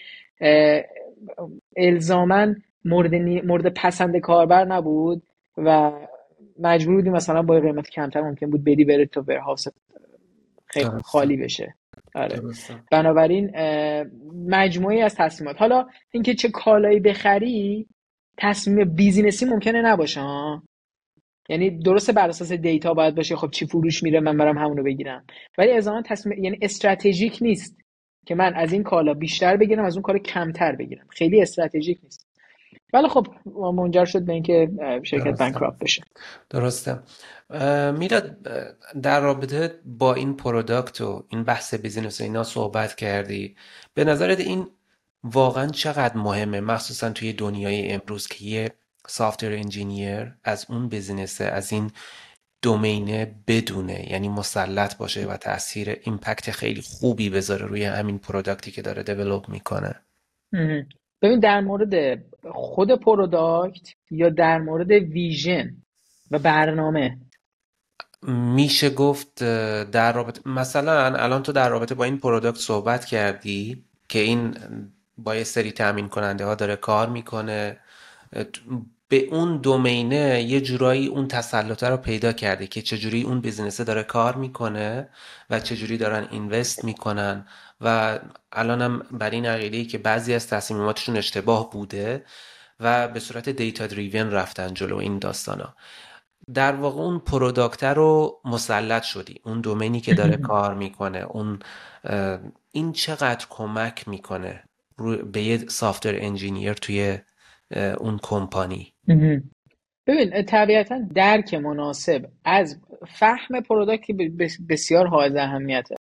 الزاماً مورد پسند کاربر نبود و مجبور بودیم مثلا با قیمت کمتر ممکن بود بدی بره تا ورهاوس خیلی خالی بشه. آره. بنابراین مجموعی از تصمیمات، حالا اینکه چه کالایی بخری تصمیم بیزینسی ممکنه نباشه ها. یعنی درسته بر اساس دیتا باید باشه، خب چی فروش میره من برم همونو بگیرم، ولی الزاما تصمیم یعنی استراتژیک نیست که من از این کالا بیشتر بگیرم از اون کالا کمتر بگیرم. خیلی استراتژیک نیست. ولی خب منجر شد به اینکه شرکت بانکراپت بشه. درسته. میلاد، در رابطه با این پروداکت و این بحث بیزینس و اینا صحبت کردی. به نظرت این واقعا چقدر مهمه، مخصوصا توی دنیای امروز که یه سافتور انجینیر از اون بیزینس، از این دومینه بدونه، یعنی مسلط باشه و تأثیر ایمپکت خیلی خوبی بذاره روی همین پروداکتی که داره دیولپ میکنه؟ ببین، در مورد خود پروداکت یا در مورد ویژن و برنامه میشه گفت در رابطه، مثلا الان تو در رابطه با این پروداکت صحبت کردی که این با یه سری تامین کننده ها داره کار میکنه، به اون دومینه یه جورایی اون تسلط رو پیدا کرده که چجوری اون بیزینسه داره کار میکنه و چجوری دارن اینوست میکنن و الانم بر این عقیده‌ای که بعضی از تصمیماتشون اشتباه بوده و به صورت دیتا دریون رفتن جلو این داستانا. در واقع اون پروداکت رو مسلط شدی، اون دومینی که داره کار میکنه، اون این چقدر کمک میکنه به یه سافتور انجینیر توی اون کمپانی؟ ببین طبیعتا درک مناسب از فهم پروداکت که بسیار حائز اهمیته،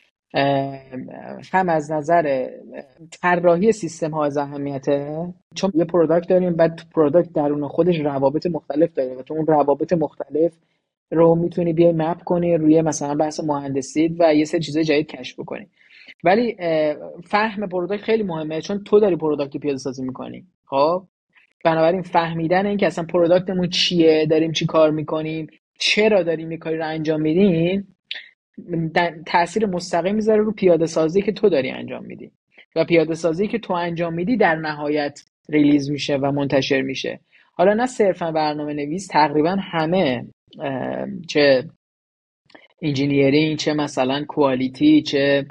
هم از نظر طراحی سیستم حائز اهمیته، چون یه پروداکت داریم، بعد تو پروداکت درون خودش روابط مختلف داره و تو اون روابط مختلف رو میتونی بیای مپ کنی روی مثلا بحث مهندسی و یه سری چیزای جدید کشف بکنی. ولی فهم پروداکت خیلی مهمه، چون تو داری پروداکت پیاده سازی میکنی. خب بنابراین فهمیدن این که اصلا پروداکتمون چیه، داریم چی کار میکنیم، چرا داریم این کاری رو انجام میدیم، تأثیر مستقیم میذاره رو پیاده سازی که تو داری انجام میدی و پیاده سازی که تو انجام میدی در نهایت ریلیز میشه و منتشر میشه. حالا نه صرفا برنامه نویس، تقریبا همه، چه انجینیرینگ، چه مثلا کوالیتی، چه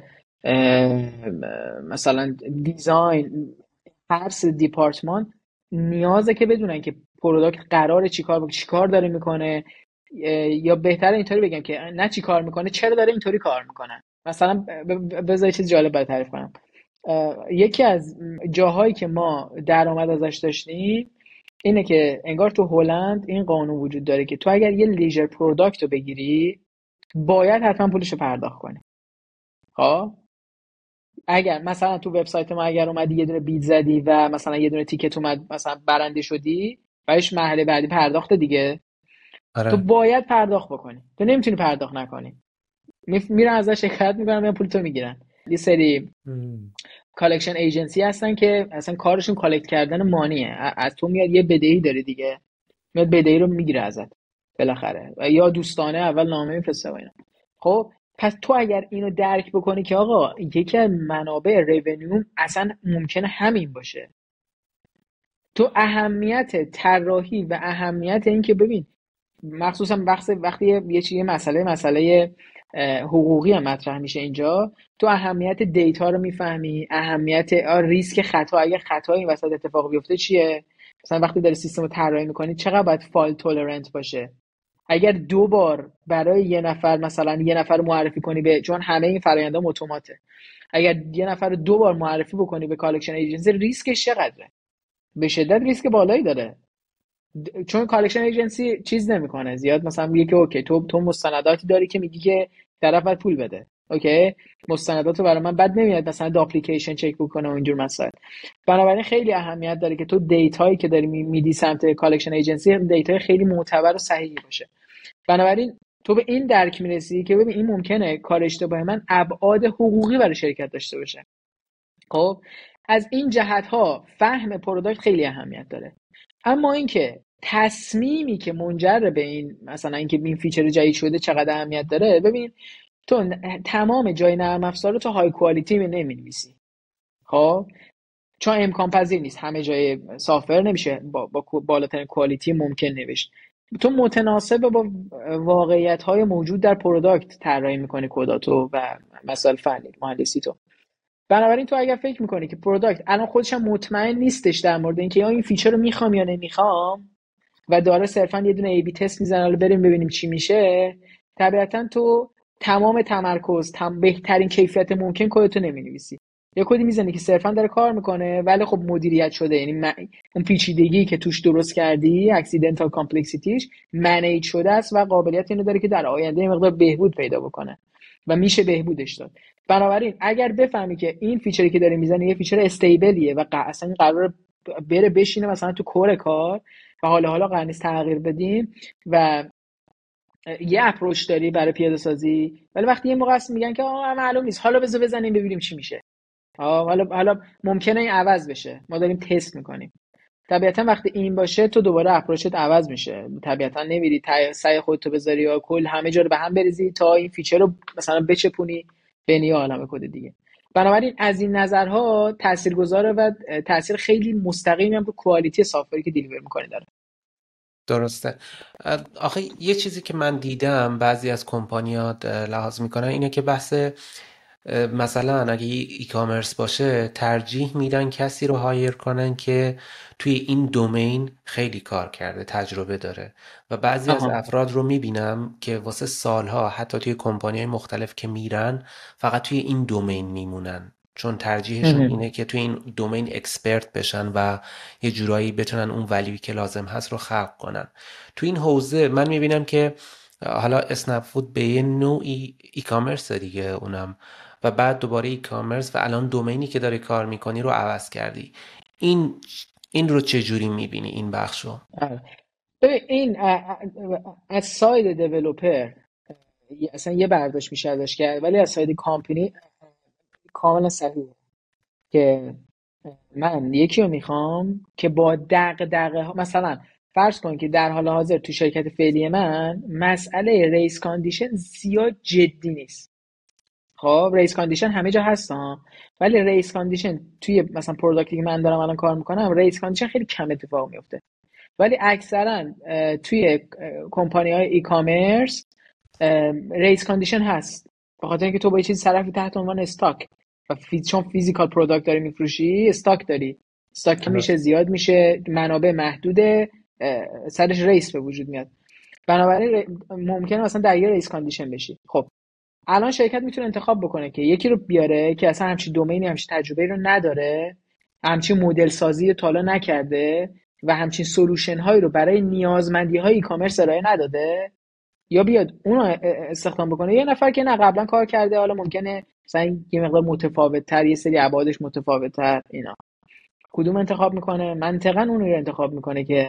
مثلا دیزاین، هر سه دیپارتمان نیازه که بدونن که پروداکت قراره چیکار داره میکنه، یا بهتره اینطوری بگم که نه چی کار میکنه، چرا داره اینطوری کار میکنه. مثلا بذار چیز جالب برات تعریف کنم. یکی از جاهایی که ما درآمد ازش داشتیم اینه که انگار تو هلند این قانون وجود داره که تو اگر یه لیژر پروداکت رو بگیری باید حتما پولش رو پرداخت کنی. خب اگر مثلا تو وبسایت ما اگر اومدی یه دونه بیت زدی و مثلا یه دونه تیکت اومد مثلا برنده شدی، بعدش مرحله بعدی پرداخت دیگه، تو باید پرداخت بکنی، تو نمیتونی پرداخت نکنی. میرن ازش شکایت میکنن، پول تو میگیرن. یه سری کالکشن ایجنسی هستن که اصلا کارشون کالکت کردن مانیه، از تو میاد یه بدهی داره دیگه، میاد بدهی رو میگیره ازت بالاخره، یا دوستانه اول نامه میفرسته و اینا. خب پس تو اگر اینو درک بکنی که آقا یکی از منابع ریونیوم اصلا ممکنه همین باشه، تو اهمیت طراحی و اهمیت این که ببین، مخصوصا وقتی یه مسئله حقوقی هم مطرح میشه اینجا، تو اهمیت دیتا رو میفهمی، اهمیت ریسک خطا، اگه خطایی این وسط اتفاق بیفته چیه. مثلا وقتی داری سیستم رو طراحی میکنی چقدر باید فال تولرنت باشه. اگر 2 بار برای یه نفر مثلا یه نفر معرفی کنی به، چون همه این فرآیندها اتوماته، اگر یه نفر رو 2 بار معرفی بکنی به کالکشن ایجنسی، ریسکش چقدره؟ به شدت ریسک بالایی داره، چون کالکشن ایجنسی چیز نمیکنه زیاد. مثلا میگه که اوکی تو مستنداتی داری که میگی که طرف باید پول بده، اوکی مستنداتو برای من بد نمیاد مثلا دو اپلیکیشن چک بکنه و اینجور مسائل. بنابراین خیلی اهمیت داره که تو دیتایی که داری میدی سمت کالکشن ایجنسی دیتای خیلی معتبر و صحیحی باشه. بنابراین تو به این درک میرسی که ببین این ممکنه کار اشتباه من ابعاد حقوقی برای شرکت داشته باشه. خب از این جهت ها فهم پروداکت خیلی اهمیت داره. اما اینکه تصمیمی که منجر به این مثلا اینکه این فیچر جدید شده چقدر اهمیت داره، ببین تو تمام جای نرم افزار رو تو های کوالیتی نمی‌نویسی. خب چون امکان پذیر نیست همه جای سافر نمیشه با بالاترین کوالیتی ممکن نوشت. تو متناسب با واقعیت های موجود در پروداکت طراحی میکنی کداتو و مسائل فنی مهندسی تو. بنابراین تو اگر فکر میکنی که پروداکت الان خودش هم مطمئن نیستش در مورد اینکه یا این فیچر رو میخوام یا نمیخوام و داره صرفا یه دونه ای بی تست میزنه حالا بریم ببینیم چی میشه، طبیعتا تو تمام تمرکز بهترین کیفیت ممکن کدتو نمینویسی. یا کدی میزنی که صرفا داره کار میکنه ولی خب مدیریت شده، یعنی اون پیچیدگی که توش درست کردی، اکسیدنتال کامپلکسیتیش منیج شده است و قابلیت اینو داره که در آینده مقدار بهبود پیدا بکنه و میشه بهبودش داد. بنابراین اگر بفهمی که این فیچری که داری میزنی یه فیچر استیبلیه و اصلا قرار بره بشینه مثلا تو کور کار و حالا قرار نیست تغییر بدیم و یه اپروچ داری برای پیاده سازی، ولی وقتی یه موقع میگن که معلوم نیست حالا بذار بزنیم ببینیم چی میشه، حالا ممکنه این عوض بشه، ما داریم تست میکنیم. طبیعتا وقتی این باشه تو دوباره اپروچت عوض میشه، طبیعتا نمیری سعی خودتو بذاری یا کل همه جا رو به هم بریزی تا این فیچر رو مثلا بچپونی بین یه عالمه کد دیگه. بنابراین از این نظرها تاثیرگذاره و تاثیر خیلی مستقیمی هم رو کوالیتی سافری که دیلیور میکنه داره. درسته. آخه یه چیزی که من دیدم بعضی از کمپانی‌ها لحاظ میکنن اینه که بحث مثلا اگه ای کامرس باشه ترجیح میدن کسی رو هایر کنن که توی این دومین خیلی کار کرده، تجربه داره. و بعضی از آها. افراد رو میبینم که واسه سالها حتی توی کمپانی‌های مختلف که میرن فقط توی این دومین میمونن، چون ترجیحشون اینه که توی این دومین اکسپرت بشن و یه جورایی بتونن اون ولیوی که لازم هست رو خلق کنن. توی این حوزه من میبینم که حالا اسنپ فود به یه نوعی ای کامرس دیگه اونم، و بعد دوباره ای کامرس، و الان دومینی که داری کار میکنی رو عوض کردی. این این رو چه جوری میبینی این بخشو؟ آره. ببین این از ساید دیولوپر اصلا یه برداشت میشه ازش کرد، ولی از ساید کامپنی کاملا صحیحه که من یکی رو میخوام که با دغدغه ها، مثلا فرض کن که در حال حاضر تو شرکت فعلی من مسئله ریس کاندیشن زیاد جدی نیست. خب ریس کاندیشن همه جا هست ها، ولی ریس کاندیشن توی مثلا پروداکتی که من دارم الان کار میکنم ریس کاندیشن خیلی کم اتفاق میفته. ولی اکثرا توی کمپانی های ای کامرس ریس کاندیشن هست، به خاطر اینکه تو با یه چیز طرفی تحت عنوان استاک و چون فیزیکال پروداکت داری میفروشی استاک داری، استاک میشه زیاد میشه، منابع محدوده، سرش ریس به وجود میاد. بنابراین ممکنه مثلا درگیر ریس کاندیشن بشی. خب الان شرکت میتونه انتخاب بکنه که یکی رو بیاره که اصلا همچین دومینی همچین تجربه رو نداره، همچین مدل سازی تا حالا نکرده و همچین سولوشن هایی رو برای نیازمندی های ای کامرس ارائه نداده، یا بیاد اون رو استخدام بکنه. یه نفر که نه قبلا کار کرده، حالا ممکنه مثلا یه مقدار متفاوت تر، یه سری ابعادش متفاوت تر، اینا کدوم انتخاب میکنه؟ منطقاً اون رو انتخاب میکنه که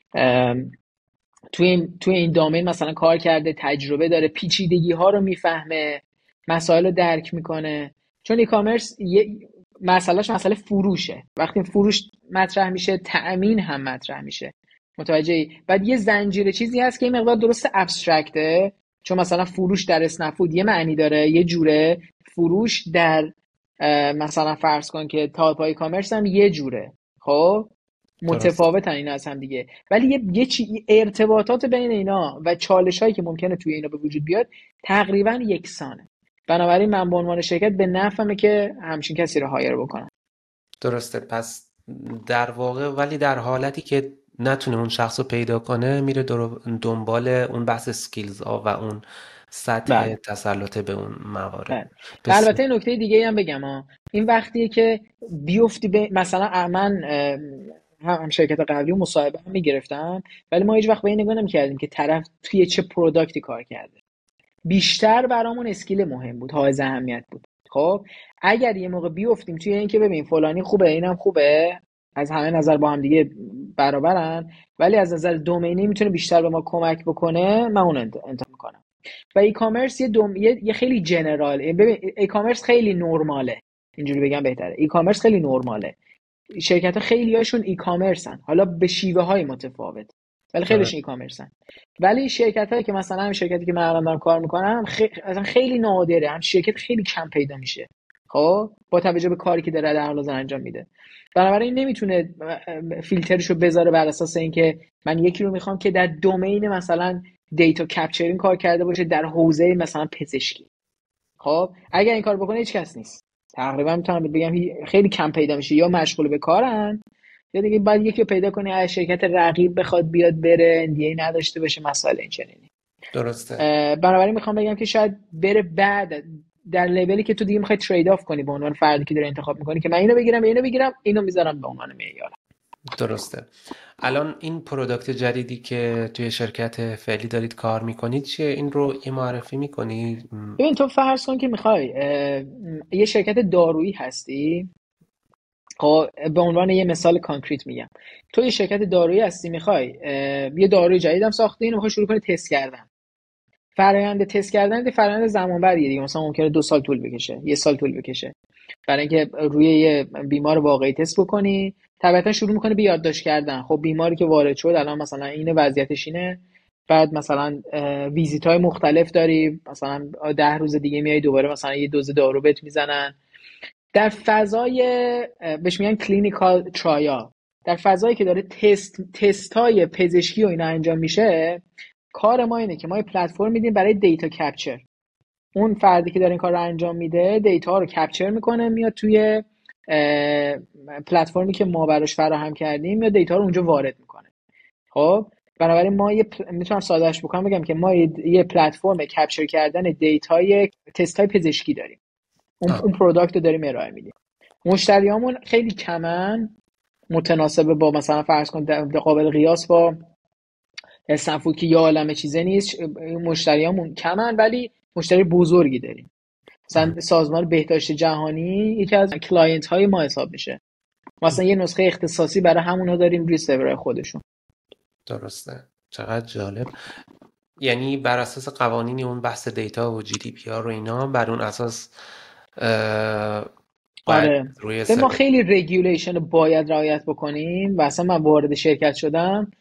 توی این دامین مثلا کار کرده، تجربه داره، پیچیدگی ها رو میفهمه، مسائل رو درک میکنه. چون ای کامرس مسئله فروشه، وقتی فروش مطرح میشه تأمین هم مطرح میشه، متوجهی؟ بعد یه زنجیره چیزی هست که این مقدار درست ابسترکته، چون مثلا فروش در اسنپ فود یه معنی داره یه جوره، فروش در مثلا فرض کن که تایپای کامرس هم یه جوره. خب درست. متفاوتن اینا از هم دیگه، ولی ارتباطات بین اینا و چالش هایی که ممکنه توی اینا به وجود بیاد تقریبا یکسانه. بنابراین من به عنوان شرکت به نفعمه که همچین کسی رو هایر بکنم. درسته. پس در واقع ولی در حالتی که نتونه اون شخص رو پیدا کنه میره دنبال اون بحث سکیلز ها و اون سطح بله تسلط به اون موارد. بله. بسیار البته نکته دیگه هم بگم ها، این وقتیه که بیفتی به مثلا من هم شرکت قبلی مصاحبه هم میگرفتم، ولی ما هیچ وقت به این نگاه نمی‌کردیم که طرف توی چه پروداکتی کار کرده. بیشتر برامون اسکیل مهم بود، حائز اهمیت بود. خب اگر یه موقع بیفتیم توی این که ببین فلانی خوبه اینم خوبه، از همه نظر با هم دیگه برابرن، ولی از نظر دومینی میتونه بیشتر به ما کمک بکنه، من اون انتخاب میکنم. و ای کامرس یه خیلی جنرال، ببین ای کامرس خیلی نرماله، اینجوری بگم بهتره، ای کامرس خیلی نرماله. شرکت خیلی هاشون ای کامرسن، حالا به شیوه های متفاوت، ولی خیلیشون ای کامرسن. ولی شرکت هایی که مثلا هم شرکتی که من الان دارم کار میکنم اصلا خیلی نادره، هم شرکت خیلی کم پیدا میشه، خب با توجه به کاری که داره در حال حاضر انجام میده. بنابراین نمیتونه فیلترشو بذاره بر اساس اینکه من یکی رو میخوام که در دومین مثلا دیتا کپچرینگ کار کرده باشه در حوزه مثلا پزشکی. خب اگر این کار بکنه هیچ کس نیست، تقریبا میتونم بگم خیلی کم پیدا میشه، یا مشغول به کارن یا دیگه باید یکی رو پیدا کنی از شرکت رقیب بخواد بیاد بره NDA نداشته باشه، مسائل این چنینی. درسته. بنابراین میخوام بگم که شاید بره بعد در لولی که تو دیگه میخوای ترید آف کنی به عنوان فردی که داره انتخاب میکنی که من اینو بگیرم اینو بگیرم، اینو میذارم به عنوان معیار. درسته. الان این پروداکت جدیدی که توی شرکت فعلی دارید کار میکنید چیه؟ این رو یه معرفی میکنی؟ ببین تو فرض کن که میخوای یه شرکت دارویی هستی، خب به عنوان یه مثال کانکریت میگم، تو یه شرکت دارویی هستی، میخوای یه داروی جدیدم ساختی، اینو میخوای شروع کنی تست کردن. فرآیند تست کردن یه فرآیند زمانبریه دیگه، مثلا ممکنه 2 سال طول بکشه، 1 سال طول بکشه برای اینکه روی یه بیمار واقعی تست بکنی. طبیعتا شروع میکنه به یادداشت کردن، خب بیماری که وارد شد الان مثلا اینه، وضعیتش اینه، بعد مثلا ویزیت های مختلف داری، مثلا 10 روز دیگه میای دوباره مثلا یه دوز دارو بهت میزنن. در فضای بهش میگن کلینیکال ترایال، در فضایی که داره تست های پزشکی و اینا انجام میشه، کار ما اینه که ما یه پلتفرم میدیم برای دیتا کپچر. اون فردی که داره این کار رو انجام میده دیتا رو کپچر میکنه، میاد توی پلتفرمی که ما براش فراهم کردیم، میاد دیتا رو اونجا وارد میکنه. خب بنابراین ما میتونم سادهش بکنم بگم که ما یه پلتفرم کپچر کردن دیتای تستای پزشکی داریم. اون پروداکت رو داریم ارائه میدیم. مشتریامون خیلی کمن، متناسب با مثلا فرض کن قابل قیاس با استنفود که یه عالمه چیزه نیست. مشتریامون کمن ولی مشتری بزرگی داریم. مثلا سازمان بهداشت جهانی یکی از کلاینت های ما حساب میشه. مثلا یه نسخه اختصاصی برای همونا داریم روی سرورهای خودشون. درسته. چقدر جالب. یعنی بر اساس قوانین اون بحث دیتا و GDPR رو اینا، بر اون اساس آره روی ما خیلی رگولیشن رو باید رعایت بکنیم و اصلا من وارد شرکت شدم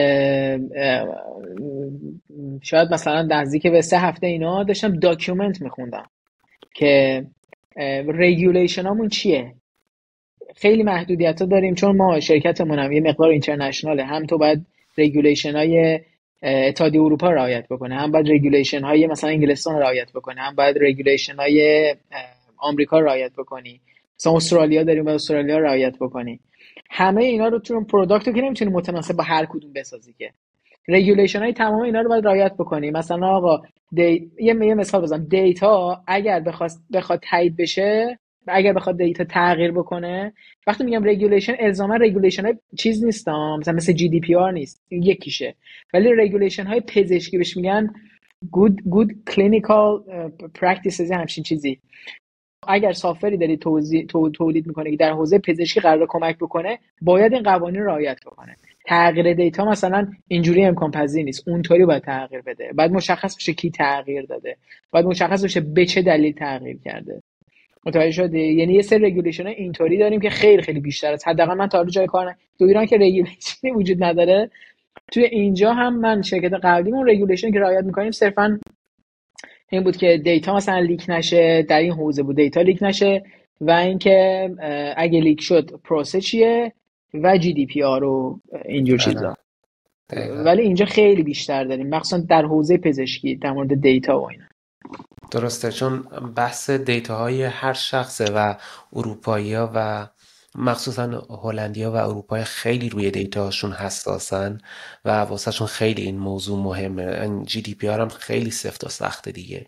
شاید مثلا نزدیک به 3 هفته اینا داشتم داکیومنت میخوندم که رگولیشن هامون چیه. خیلی محدودیت ها داریم چون ما شرکتمون هم یه مقدار اینترنشناله، هم تو باید رگولیشن های اتحادیه اروپا رعایت بکنه، هم باید رگولیشن های مثلا انگلستان رعایت بکنه، هم باید رگولیشن های آمریکا رعایت بکنی، مثلا استرالیا داریم باید استرالیا رعایت بکنی. همه اینا رو تو پروداکت رو که نمیتونی متناسب با هر کدوم بسازی که رگولیشن های تمام اینا رو باید رعایت بکنی. مثلا آقا یه مثال بزنم، دیتا اگر بخواد تایید بشه، اگر بخواد دیتا تغییر بکنه، وقتی میگم رگولیشن الزاما رگولیشن های چیز نیست، مثلا GDPR نیست، یکیشه، ولی رگولیشن های پزشکی بهش میگن good clinical practices، همچین چیزی. اگر سافری داری تولید میکنه که در حوزه پزشکی قرار کمک بکنه، باید این قوانین رو رعایت بکنه. تغییر دیتا مثلا اینجوری امکان پذیر نیست، اونطوری باید تغییر بده، باید مشخص بشه کی تغییر داده، باید مشخص بشه به چه دلیل تغییر کرده. متوجه شدی؟ یعنی یه سری رگولیشن اینطوری داریم که خیلی خیلی بیشتر از حداقل من تا جای کار تو ایران که رگولیشنی وجود نداره. توی اینجا هم من شرکت قبلیمون رگولیشن که رعایت میکنیم صرفا این بود که دیتا مثلا لیک نشه، در این حوزه بود دیتا لیک نشه، و اینکه اگه لیک شد پروسه چیه و GDPR رو اینجور چیزا. ولی اینجا خیلی بیشتر داریم، مخصوصا در حوزه پزشکی در مورد دیتا و اینا. درسته، چون بحث دیتاهای هر شخصه و اروپایی‌ها و مخصوصا هلندی‌ها و اروپایی خیلی روی دیتاهاشون حساسن و واسهشون خیلی این موضوع مهمه. GDPR هم خیلی سفت و سخته دیگه.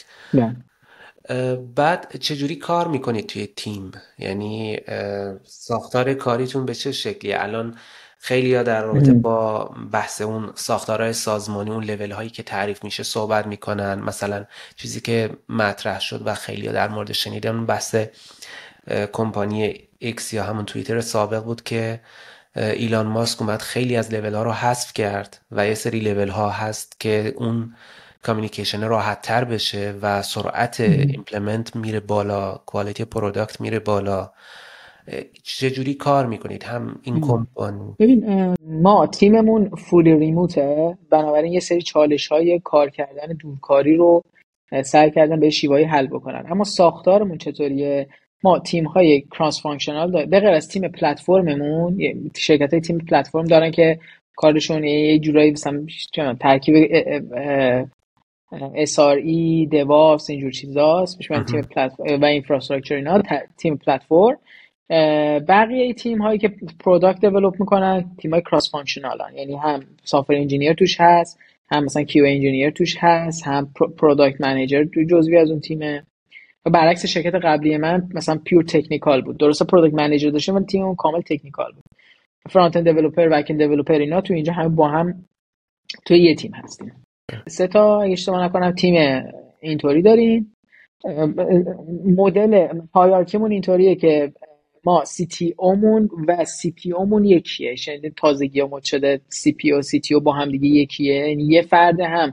بعد چجوری کار میکنید توی تیم؟ یعنی ساختار کاریتون به چه شکلی؟ الان خیلی ها در رابطه با بحث اون ساختارهای سازمانی، اون لیول هایی که تعریف میشه صحبت میکنن. مثلا چیزی که مطرح شد و خیلی ها در مورد شنیدن، بحث کمپانی X یا همون توییتر سابق بود که ایلان ماسک اومد خیلی از لیول ها رو حذف کرد و یه سری لیول ها هست که اون کامیونیکیشن راحت تر بشه و سرعت ایمپلمنت میره بالا، کوالیتی پروداکت میره بالا. چجوری کار میکنید هم این کمپانی؟ ببین ما تیممون فولی ریموته، بنابراین یه سری چالش های کار کردن دورکاری رو سعی کردن به شیوهی حل بکنن. اما ساختارمون چطوریه؟ ما تیم های کراس فانکشنال داریم، به غیر از تیم پلتفرممون شرکت های تیم پلتفرم دارن که کارشون یه جورایی مثلا ترکیب SRE، DevOps، اینجور چیزاست، میشه تیم پلتفرم و اینفراستراکچر اینا تیم پلتفرم. بقیه تیم هایی که پروداکت دیولپ میکنن تیم های کراس فانکشنالن، یعنی هم سافر انجینیر توش هست، هم مثلا کیو انجینیر توش هست، هم پروداکت منیجر جزوی از اون تیمه. و برعکس شرکت قبلی من مثلا پیور تکنیکال بود، درسته پروداکت منیجر داشتم ولی تیمم کامل تکنیکال بود، فرانت اند دیولپر، بک اند دیولپر، اینا تو اینجا همه با هم توی یه تیم هستیم. 3 تا اگه اشتباه نکنم تیم اینطوری داریم. مدل هایرارکیمون اینطوریه که ما CTO مون و CPO مون یکیه، یعنی تازگی مد شده CPO CTO با هم دیگه یکیه، یعنی یه فرد هم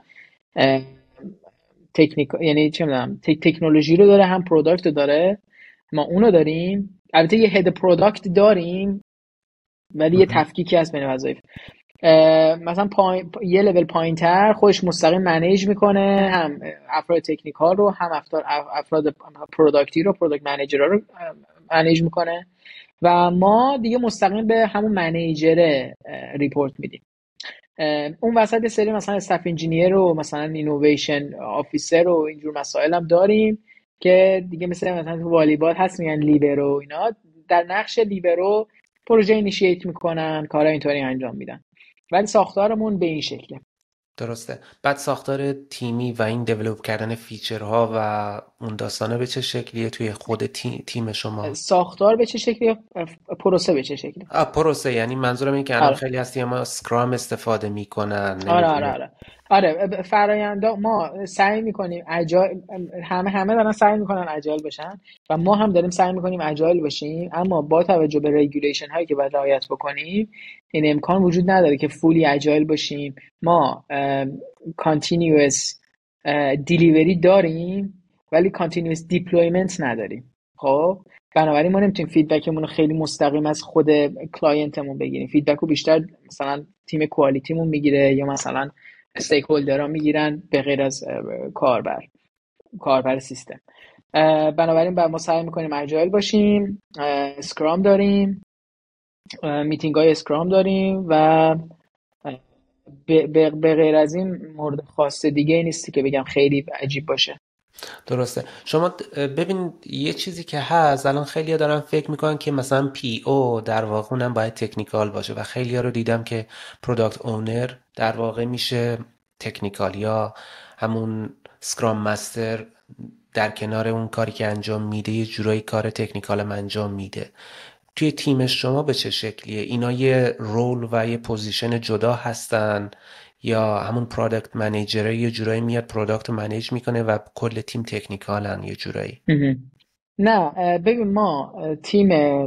تکنیک، یعنی چه میدونم تکنولوژی رو داره، هم پروداکت رو داره. ما اونو داریم، البته یه هد پروداکت داریم ولی یه تفکیکی هست بین وظایف. مثلا یه لول پایینتر خودش مستقیم منیج میکنه هم افراد تکنیکال رو، هم افراد پروداکتی رو، پروداکت منیجر رو منیج میکنه و ما دیگه مستقیم به همون منیجر ریپورت میدیم. اون وسط یه سری مثلا استاف انجینیر و مثلا اینویشن آفیسر و اینجور مسائل هم داریم که دیگه مثلا تو والیبال هست میگن لیبرو، اینا در نقش لیبرو پروژه اینیشییت میکنن، کارا اینطوری انجام میدن. ولی ساختارمون به این شکله. درسته. بعد ساختار تیمی و این دیولپ کردن فیچرها و اون داستانه به چه شکلیه توی خود تیم شما؟ ساختار به چه شکلیه، پروسه به چه شکلیه؟ پروسه، یعنی منظورم این که الان آره. خیلی هستی اما اسکرام استفاده میکنن. آره فرایندا ما سعی میکنیم همه دارن سعی میکنن اجایل بشن و ما هم داریم سعی میکنیم اجایل بشیم، اما با توجه به ریگولیشن هایی که باید رعایت بکنیم این امکان وجود نداره که فولی اجایل باشیم. ما کانتینیوس دیلیوری داریم ولی کانتینیوس دیپلویمنت نداریم. خب بنابراین ما نمیتونیم فیدبکمون رو خیلی مستقیم از خود کلاینتمون بگیریم. فیدبک رو بیشتر مثلا تیم کوالیتیمون میگیره یا مثلا استیک هولدرها میگیرن به غیر از کاربر سیستم. بنابراین ما سعی میکنیم اجایل باشیم، اسکرام داریم، میتینگ های اسکرام داریم و به غیر از این مورد خاص دیگه نیستی که بگم خیلی عجیب باشه. درسته. شما ببین یه چیزی که هست الان خیلی ها دارن فکر میکنن که مثلا پی او در واقع اونم باید تکنیکال باشه و خیلی ها رو دیدم که پروداکت اونر در واقع میشه تکنیکال یا همون سکرام مستر در کنار اون کاری که انجام میده یه جورایی کار تکنیکال انجام میده. توی تیم شما به چه شکلیه؟ اینا یه رول و یه پوزیشن جدا هستن یا همون پروداکت منیجره یه جورایی میاد پروداکت رو منیج میکنه و کل تیم تکنیکالن یه جورایی؟ نه ببین ما تیم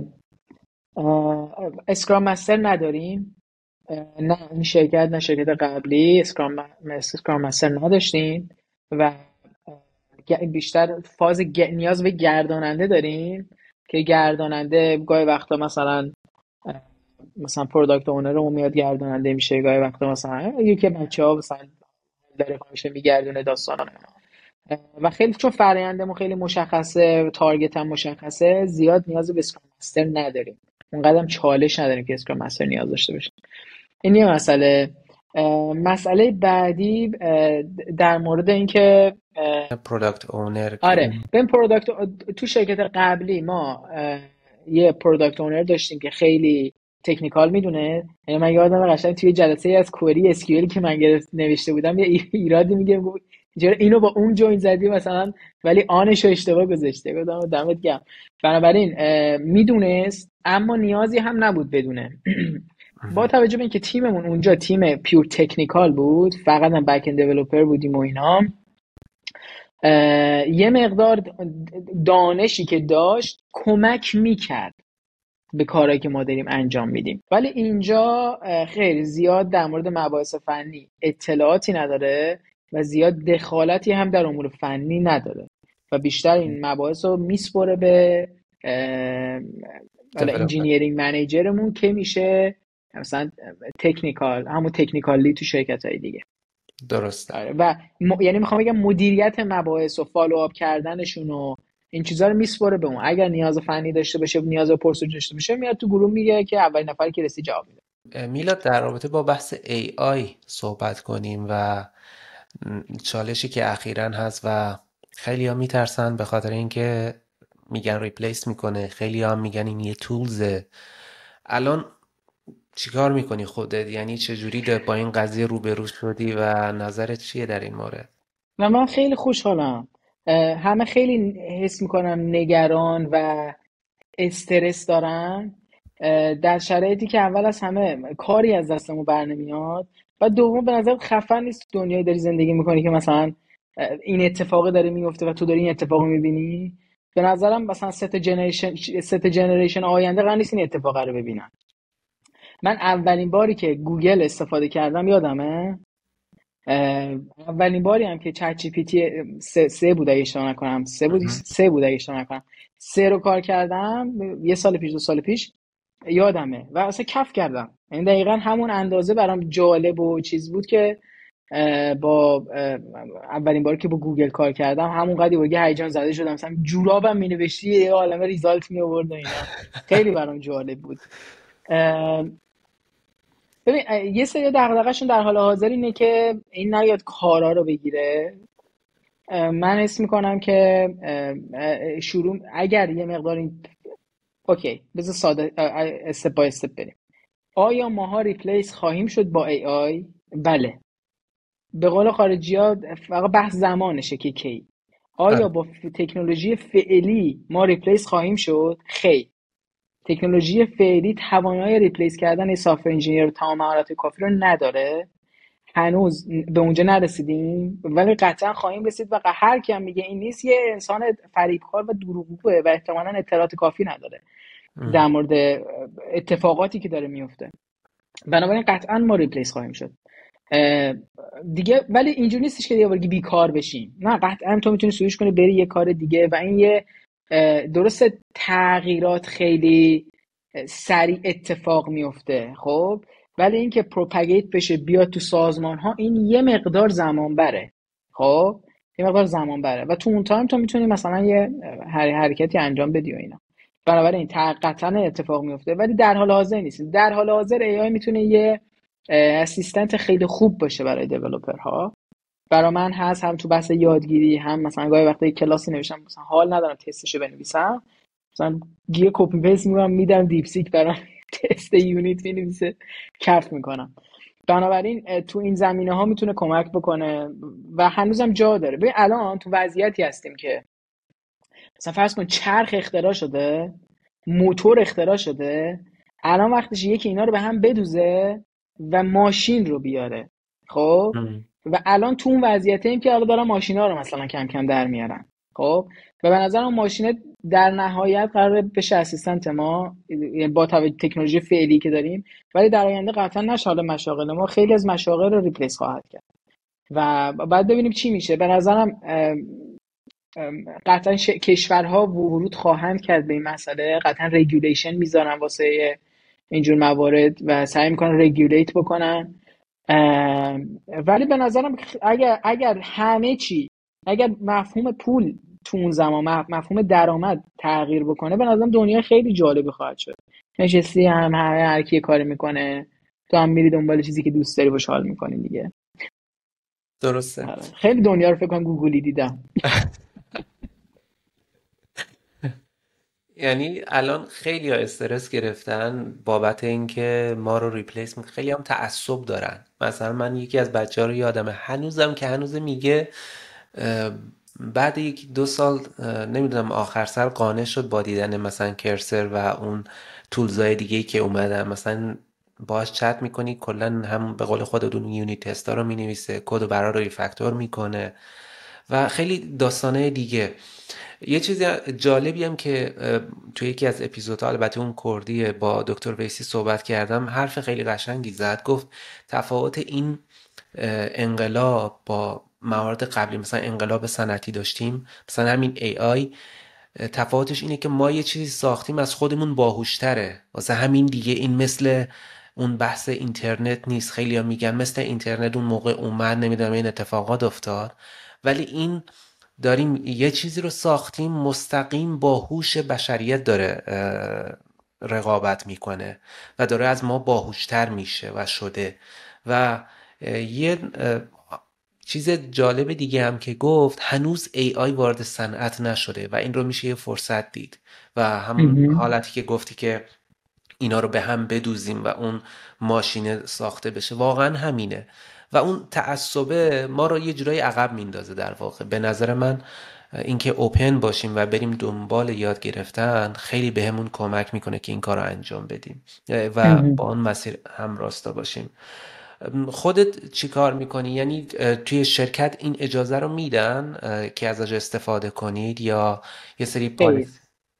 اسکرام مستر نداریم. نه این شرکت قبلی اسکرام مستر نداشتیم و بیشتر فاز نیاز به گرداننده داریم که گرداننده گاهی وقتا مثلا پروداکت اونرمون میاد گرداننده میشه، گاهی وقتا مثلا یکی بچه‌ها مثلا داره میشه میگردونه داستانا و خیلی چون فرآیندمون خیلی مشخصه، تارگت هم مشخصه، زیاد نیاز به اسکرام مستر نداریم. اونقدر چالش نداریم که اسکرام مستر نیاز داشته باشه. این یه مسئله بعدی در مورد اینکه پروداکت اونر. آره ببین پروداکت تو شرکت قبلی ما یه پروداکت اونر داشتیم که خیلی تکنیکال میدونه. یعنی من یادم قشنگ توی جلسه از کوئری اس کیو ال که من نوشته بودم یه ایرادی میگه اینو با اون جوین زدی مثلا ولی آنشو اشتباه گذاشته. گفتم دمت گرم. بنابراین میدونست اما نیازی هم نبود بدونه. با توجه به اینکه تیممون اونجا تیم پیور تکنیکال بود، فقط هم بک اند دیولپر بودیم و اینا، یه مقدار دانشی که داشت کمک میکرد به کارهایی که ما داریم انجام میدیم. ولی اینجا خیلی زیاد در مورد مباحث فنی اطلاعاتی نداره و زیاد دخالتی هم در امور فنی نداره و بیشتر این مباحث رو میسپره به انجینیرینگ منیجرمون که میشه مثلا تکنیکال، همون تکنیکالی تو شرکت‌های دیگه. درسته. و یعنی میخوام بگم مدیریت مباحث و فالوآپ کردنشون و این چیزا رو میسپره به اون. اگر نیاز فنی داشته باشه، نیاز پرسش داشته باشه، میاد تو گروه میگه که اولین نفری که رسید جواب میده. میلاد در رابطه با بحث AI صحبت کنیم و چالشی که اخیراً هست و خیلی ها میترسن به خاطر اینکه میگن ریپلیس میکنه، خیلی ها میگن این یه تولزه. الان چیکار میکنی خودت؟ یعنی چجوری با این قضیه روبرو شدی و نظرت چیه در این مورد؟ من خیلی خوشحالم. همه خیلی حس میکنم نگران و استرس دارن در شرایطی که اول از همه کاری از دستمون بر نمیاد و دوم به نظر خفن نیست دنیایی داری زندگی میکنی که مثلا این اتفاق داره میفته و تو داری این اتفاق میبینی. به نظرم مثلا ست جنریشن آینده قرار نیست این اتفاق رو ببینن. من اولین باری که گوگل استفاده کردم یادمه، اولین باری هم که چت جی پی تی 3 بود اگه اشتباه نکنم، 3 بود اگه اشتباه نکنم، 3 رو کار کردم یه سال پیش 2 سال پیش یادمه و اصلا کف کردم. یعنی دقیقاً همون اندازه برام جالب و چیز بود که با اولین باری که با گوگل کار کردم همون قدری هیجان زده شدم، مثلا جورابم مینوشتی یه عالمه ریزالت می آورد و اینا. خیلی برام جالب بود. ببین یه سری دغدغه‌شون در حال حاضر اینه که این نیاد کارا رو بگیره. من حس میکنم که شروع اگر یه مقدار این اوکی بذار ساده استپ بای استپ بریم. آیا ماها ریپلیس خواهیم شد با ای آی؟ بله. به قول خارجی ها فقط بحث زمانشه که کی. آیا با تکنولوژی فعلی ما ریپلیس خواهیم شد؟ خیر. تکنولوژی فعلی توانایی ریپلیس کردن سافت انجینیر تمام مهارت کافی رو نداره. هنوز به اونجا نرسیدیم ولی قطعا خواهیم رسید و هر کی هم میگه این نیست یه انسان فریبکار و دروغگوه و احتمالاً اطلاعات کافی نداره در مورد اتفاقاتی که داره میفته. بنابراین قطعا ما ریپلیس خواهیم شد دیگه. ولی اینجوری نیستش که یه بار بیکار بشیم، نه قطعا تو میتونی سویش کنی بری یه کار دیگه و این یه درسته تغییرات خیلی سریع اتفاق میفته خب، ولی اینکه پروپاگیت بشه بیاد تو سازمان ها این یه مقدار زمان بره خب، یه مقدار زمان بره و تو اون تایم تو میتونی مثلا یه حرکتی انجام بدی و اینا. بنابراین قطعا اتفاق میفته ولی در حال حاضر نیست. در حال حاضر ای آی میتونه یه اسیستنت خیلی خوب باشه برای دیولپرها. برای من هست، هم تو بحث یادگیری، هم مثلا گاهی وقتا یک کلاسی نوشتم مثلا حال ندارم تستشو بنویسم، مثلا یه کپی پیست میدم دیپ سیک برام تست یونیت مینویسه کف میکنم. بنابراین تو این زمینه ها میتونه کمک بکنه و هنوزم جا داره. ببین الان تو وضعیتی هستیم که مثلا فرض کن چرخ اختراع شده، موتور اختراع شده، الان وقتش یکی اینا رو به هم بدوزه و ماشین رو بیاره خب. و الان تو اون وضعیتیم که الان دارن ماشینا رو مثلا کم کم در میارن خب، و به نظرم ماشین در نهایت قرار بشه اسیستنت ما با تکنولوژی فعلی که داریم، ولی در آینده قطعا نشه حالا مشاغل ما خیلی از مشاغل رو ریپلیس خواهد کرد و بعد ببینیم چی میشه. به نظرم قطعا کشورها ورود خواهند کرد به این مسئله، قطعا رگولیشن میذارن واسه اینجور موارد و سعی میکنن رگولیت بکنن. ولی به نظرم اگر همه چی، اگر مفهوم پول تو اون زمان مفهوم درآمد تغییر بکنه، به نظرم دنیا خیلی جالبی خواهد شد. نشستی هم هر کی کاری میکنه، تو هم میری دنبال چیزی که دوست داری باش حال میکنی دیگه. درسته. خیلی دنیا رو فکر کنم گوگلی دیدم. یعنی الان خیلی ها استرس گرفتن بابت اینکه ما رو ریپلیس میکنه، خیلی هم تعصب دارن. مثلا من یکی از بچه ها رو یادمه هنوز میگه بعد 1-2 سال نمیدونم آخر سر قانع شد با دیدن مثلا کرسر و اون تولزای دیگه که اومدن، مثلا باهاش چت میکنی کلا هم به قول خودتون یونیت تستا رو مینویسه، کد رو برا رو ریفکتور میکنه و خیلی داستانه دیگه. یه چیز جالبی هم که توی یکی از اپیزودها، البته اون کردی، با دکتر ویسی صحبت کردم، حرف خیلی قشنگی زد. گفت تفاوت این انقلاب با موارد قبلی، مثلا انقلاب صنعتی داشتیم، مثلا همین AI، تفاوتش اینه که ما یه چیزی ساختیم از خودمون باهوشتره. واسه همین دیگه این مثل اون بحث اینترنت نیست. خیلی ها میگن مثل اینترنت اون موقع اومد نمیدونم این اتفاقات افتاد، ولی این داریم یه چیزی رو ساختیم مستقیم با هوش بشریت داره رقابت میکنه و داره از ما باهوشتر میشه و شده. و یه چیز جالب دیگه هم که گفت، هنوز AI وارد صنعت نشده و این رو میشه یه فرصت دید و همون حالتی که گفتی که اینا رو به هم بدوزیم و اون ماشین ساخته بشه، واقعا همینه. و اون تعصبه ما رو یه جورایی عقب میندازه در واقع. به نظر من اینکه اوپن باشیم و بریم دنبال یاد گرفتن خیلی بهمون کمک میکنه که این کار رو انجام بدیم و با اون مسیر هم راستا باشیم. خودت چی کار میکنی؟ یعنی توی شرکت این اجازه رو میدن که ازش استفاده کنید یا یه سری پالیسی؟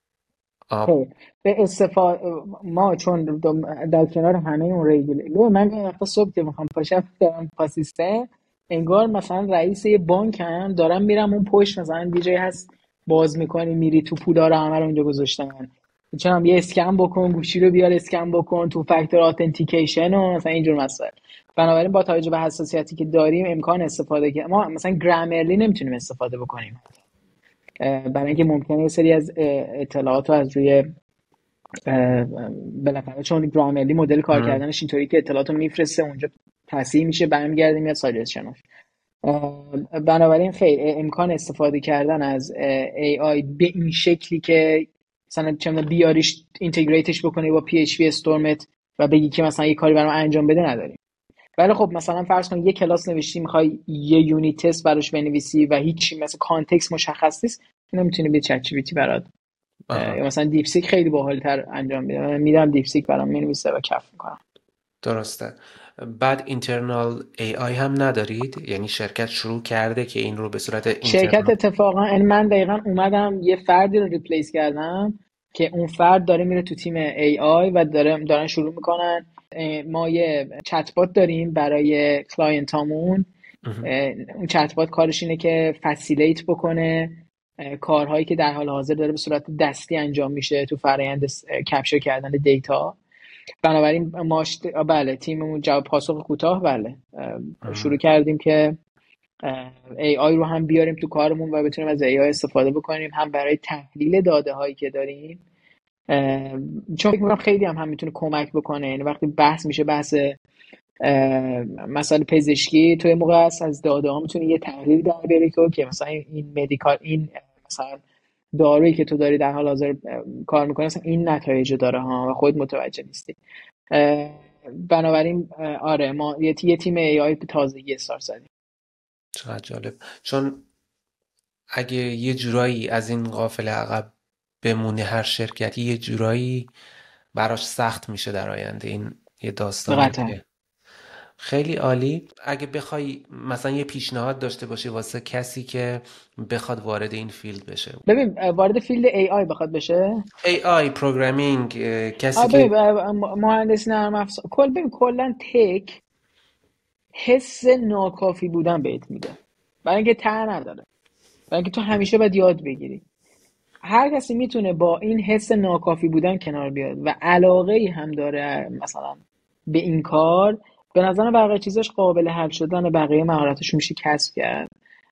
به استفاده ما چون در کنار همه اون ریگولیشن، من این وقتا صبح که میخوام پاشم دارم پاسیسته، انگار مثلا رئیس یه بانک هم دارم میرم اون پشت، مثلا یه جایی هست باز میکنی میری تو پولا رو همه رو اونجا گذاشتن، چون یه اسکن بکن، گوشی رو بیار اسکن بکن، تو فاکتور اتنتیکیشن و مثلا اینجور مسائل. بنابراین با توجه به حساسیتی که داریم امکان استفاده که ما مثلا گرامرلی نمیتونیم استفاده بکنیم، برای اینکه ممکنه یه سری از اطلاعات رو از روی بالاخره چون گرامرلی مدل کار کردنش اینطوری که اطلاعاتو میفرسته اونجا تصحیح میشه برمیگرده میاد ساجستشناش. بنابراین خیلی امکان استفاده کردن از AI به این شکلی که مثلا چه بیاریش اینتگریتش بکنی با PHP استورمت و بگی که مثلا یه کاری برام انجام بده نداریم. ولی خب مثلا فرض کن یه کلاس نوشتی میخوای یه یونیت تست براش بنویسی و هیچی مثلا کانتکست مشخص نیست، اینا میتونی به چت جی پی تی برات یا مثلا دیپ سیک خیلی باحال‌تر انجام میده. من میدم دیپ سیک برام مینویسه و کف میکنم. درسته. بعد اینترنال AI هم ندارید؟ یعنی شرکت شروع کرده که این رو به صورت شرکت اینترنال؟ اتفاقا من دقیقا اومدم یه فردی رو ریپلیس کردم که اون فرد داره میره تو تیم AI و دارن شروع میکنن. ما یه چت بات داریم برای کلاینت هامون. اون چت بات کارش اینه که فسیلیت بکنه کارهایی که در حال حاضر داره به صورت دستی انجام میشه تو فرآیند کپچر کردن دیتا. بنابراین بله تیممون جواب پاسخ کوتاه بله شروع کردیم که AI رو هم بیاریم تو کارمون و بتونیم از AI استفاده بکنیم، هم برای تحلیل داده هایی که داریم، چون فکر می‌کنم خیلی هم میتونه کمک بکنه. یعنی وقتی بحث میشه بحث مثلا پزشکی، تو یه موقع از داده ها میتونی یه تحلیل در بیاری که مثلا این مدیکال، این مثلا دارویی که تو داری در حال حاضر کار میکنه مثلا این نتایج داره ها و خود متوجه نیستی. بنابراین آره ما یه تیم AI تازگی استارت زدیم. چقدر جالب. چون اگه یه جورایی از این قافله عقب بمونه هر شرکتی یه جورایی براش سخت میشه در آینده. این یه داستانیه قطعا. که خیلی عالی. اگه بخوای مثلا یه پیشنهاد داشته باشی واسه کسی که بخواد وارد این فیلد بشه، ببین وارد فیلد AI بخواد بشه، AI پروگرامینگ، کسی ببین که مهندسی نرم افزار ببین کلا تک حس ناکافی بودن بهت میده، برای اینکه ته نداره، برای اینکه تو همیشه باید یاد بگیری. هر کسی میتونه با این حس ناکافی بودن کنار بیاد و علاقه ای هم داره مثلا به این کار، به نظر بقیه چیزاش قابل حل شدن، بقیه مهارتش میشه کسب کرد.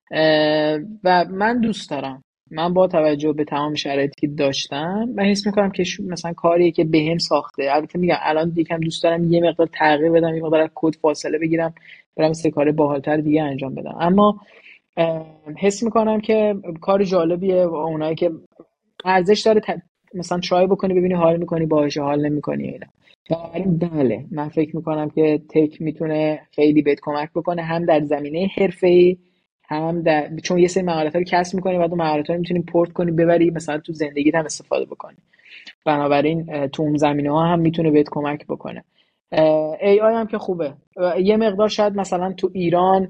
و من دوست دارم، من با توجه به تمام شرایطی که داشتم من حس میکنم که مثلا کاریه که بهم ساخته. البته میگم الان یکم دوست دارم یه مقدار تغییر بدم، یه مقدار از کد فاصله بگیرم برم سه کار باحالتر دیگه انجام بدم، اما حس میکنم که کار جالبیه و اونایی که ارزش داره مثلا ترای بکنی ببینی حال میکنی باهاش حال نمیکنی اینا. بنابراین بله من فکر میکنم که تک میتونه خیلی بهت کمک بکنه، هم در زمینه حرفه‌ای، هم چون یه سری مهارت‌ها رو کسب می‌کنی بعد اون مهارت‌ها رو می‌تونی پورت کنی ببری مثلا تو زندگیت هم استفاده بکنی. بنابراین تو اون زمینه‌ها هم میتونه بهت کمک بکنه. AI هم که خوبه. یه مقدار شاید مثلا تو ایران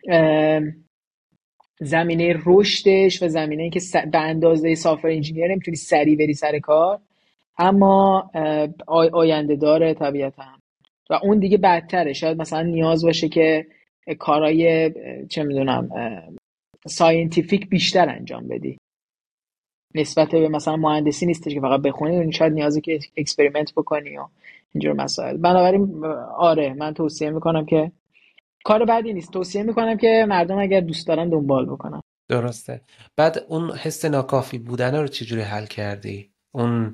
زمینه رشدش و زمینه که به اندازه سافر انجینیر نمیتونی سریع بری سر کار، اما آینده داره طبیعتا و اون دیگه بدتره. شاید مثلا نیاز باشه که کارهای چه میدونم ساینتیفیک بیشتر انجام بدی نسبت به مثلا مهندسی نیستش که فقط بخونی، شاید نیازی که اکسپریمنت بکنی و اینجور مسائل. بنابراین آره من توصیه میکنم که کار بدی نیست، توصیه میکنم که مردم اگر دوست دارن دنبال بکنن. درسته. بعد اون حس ناکافی بودن رو چجوری حل کردی؟ اون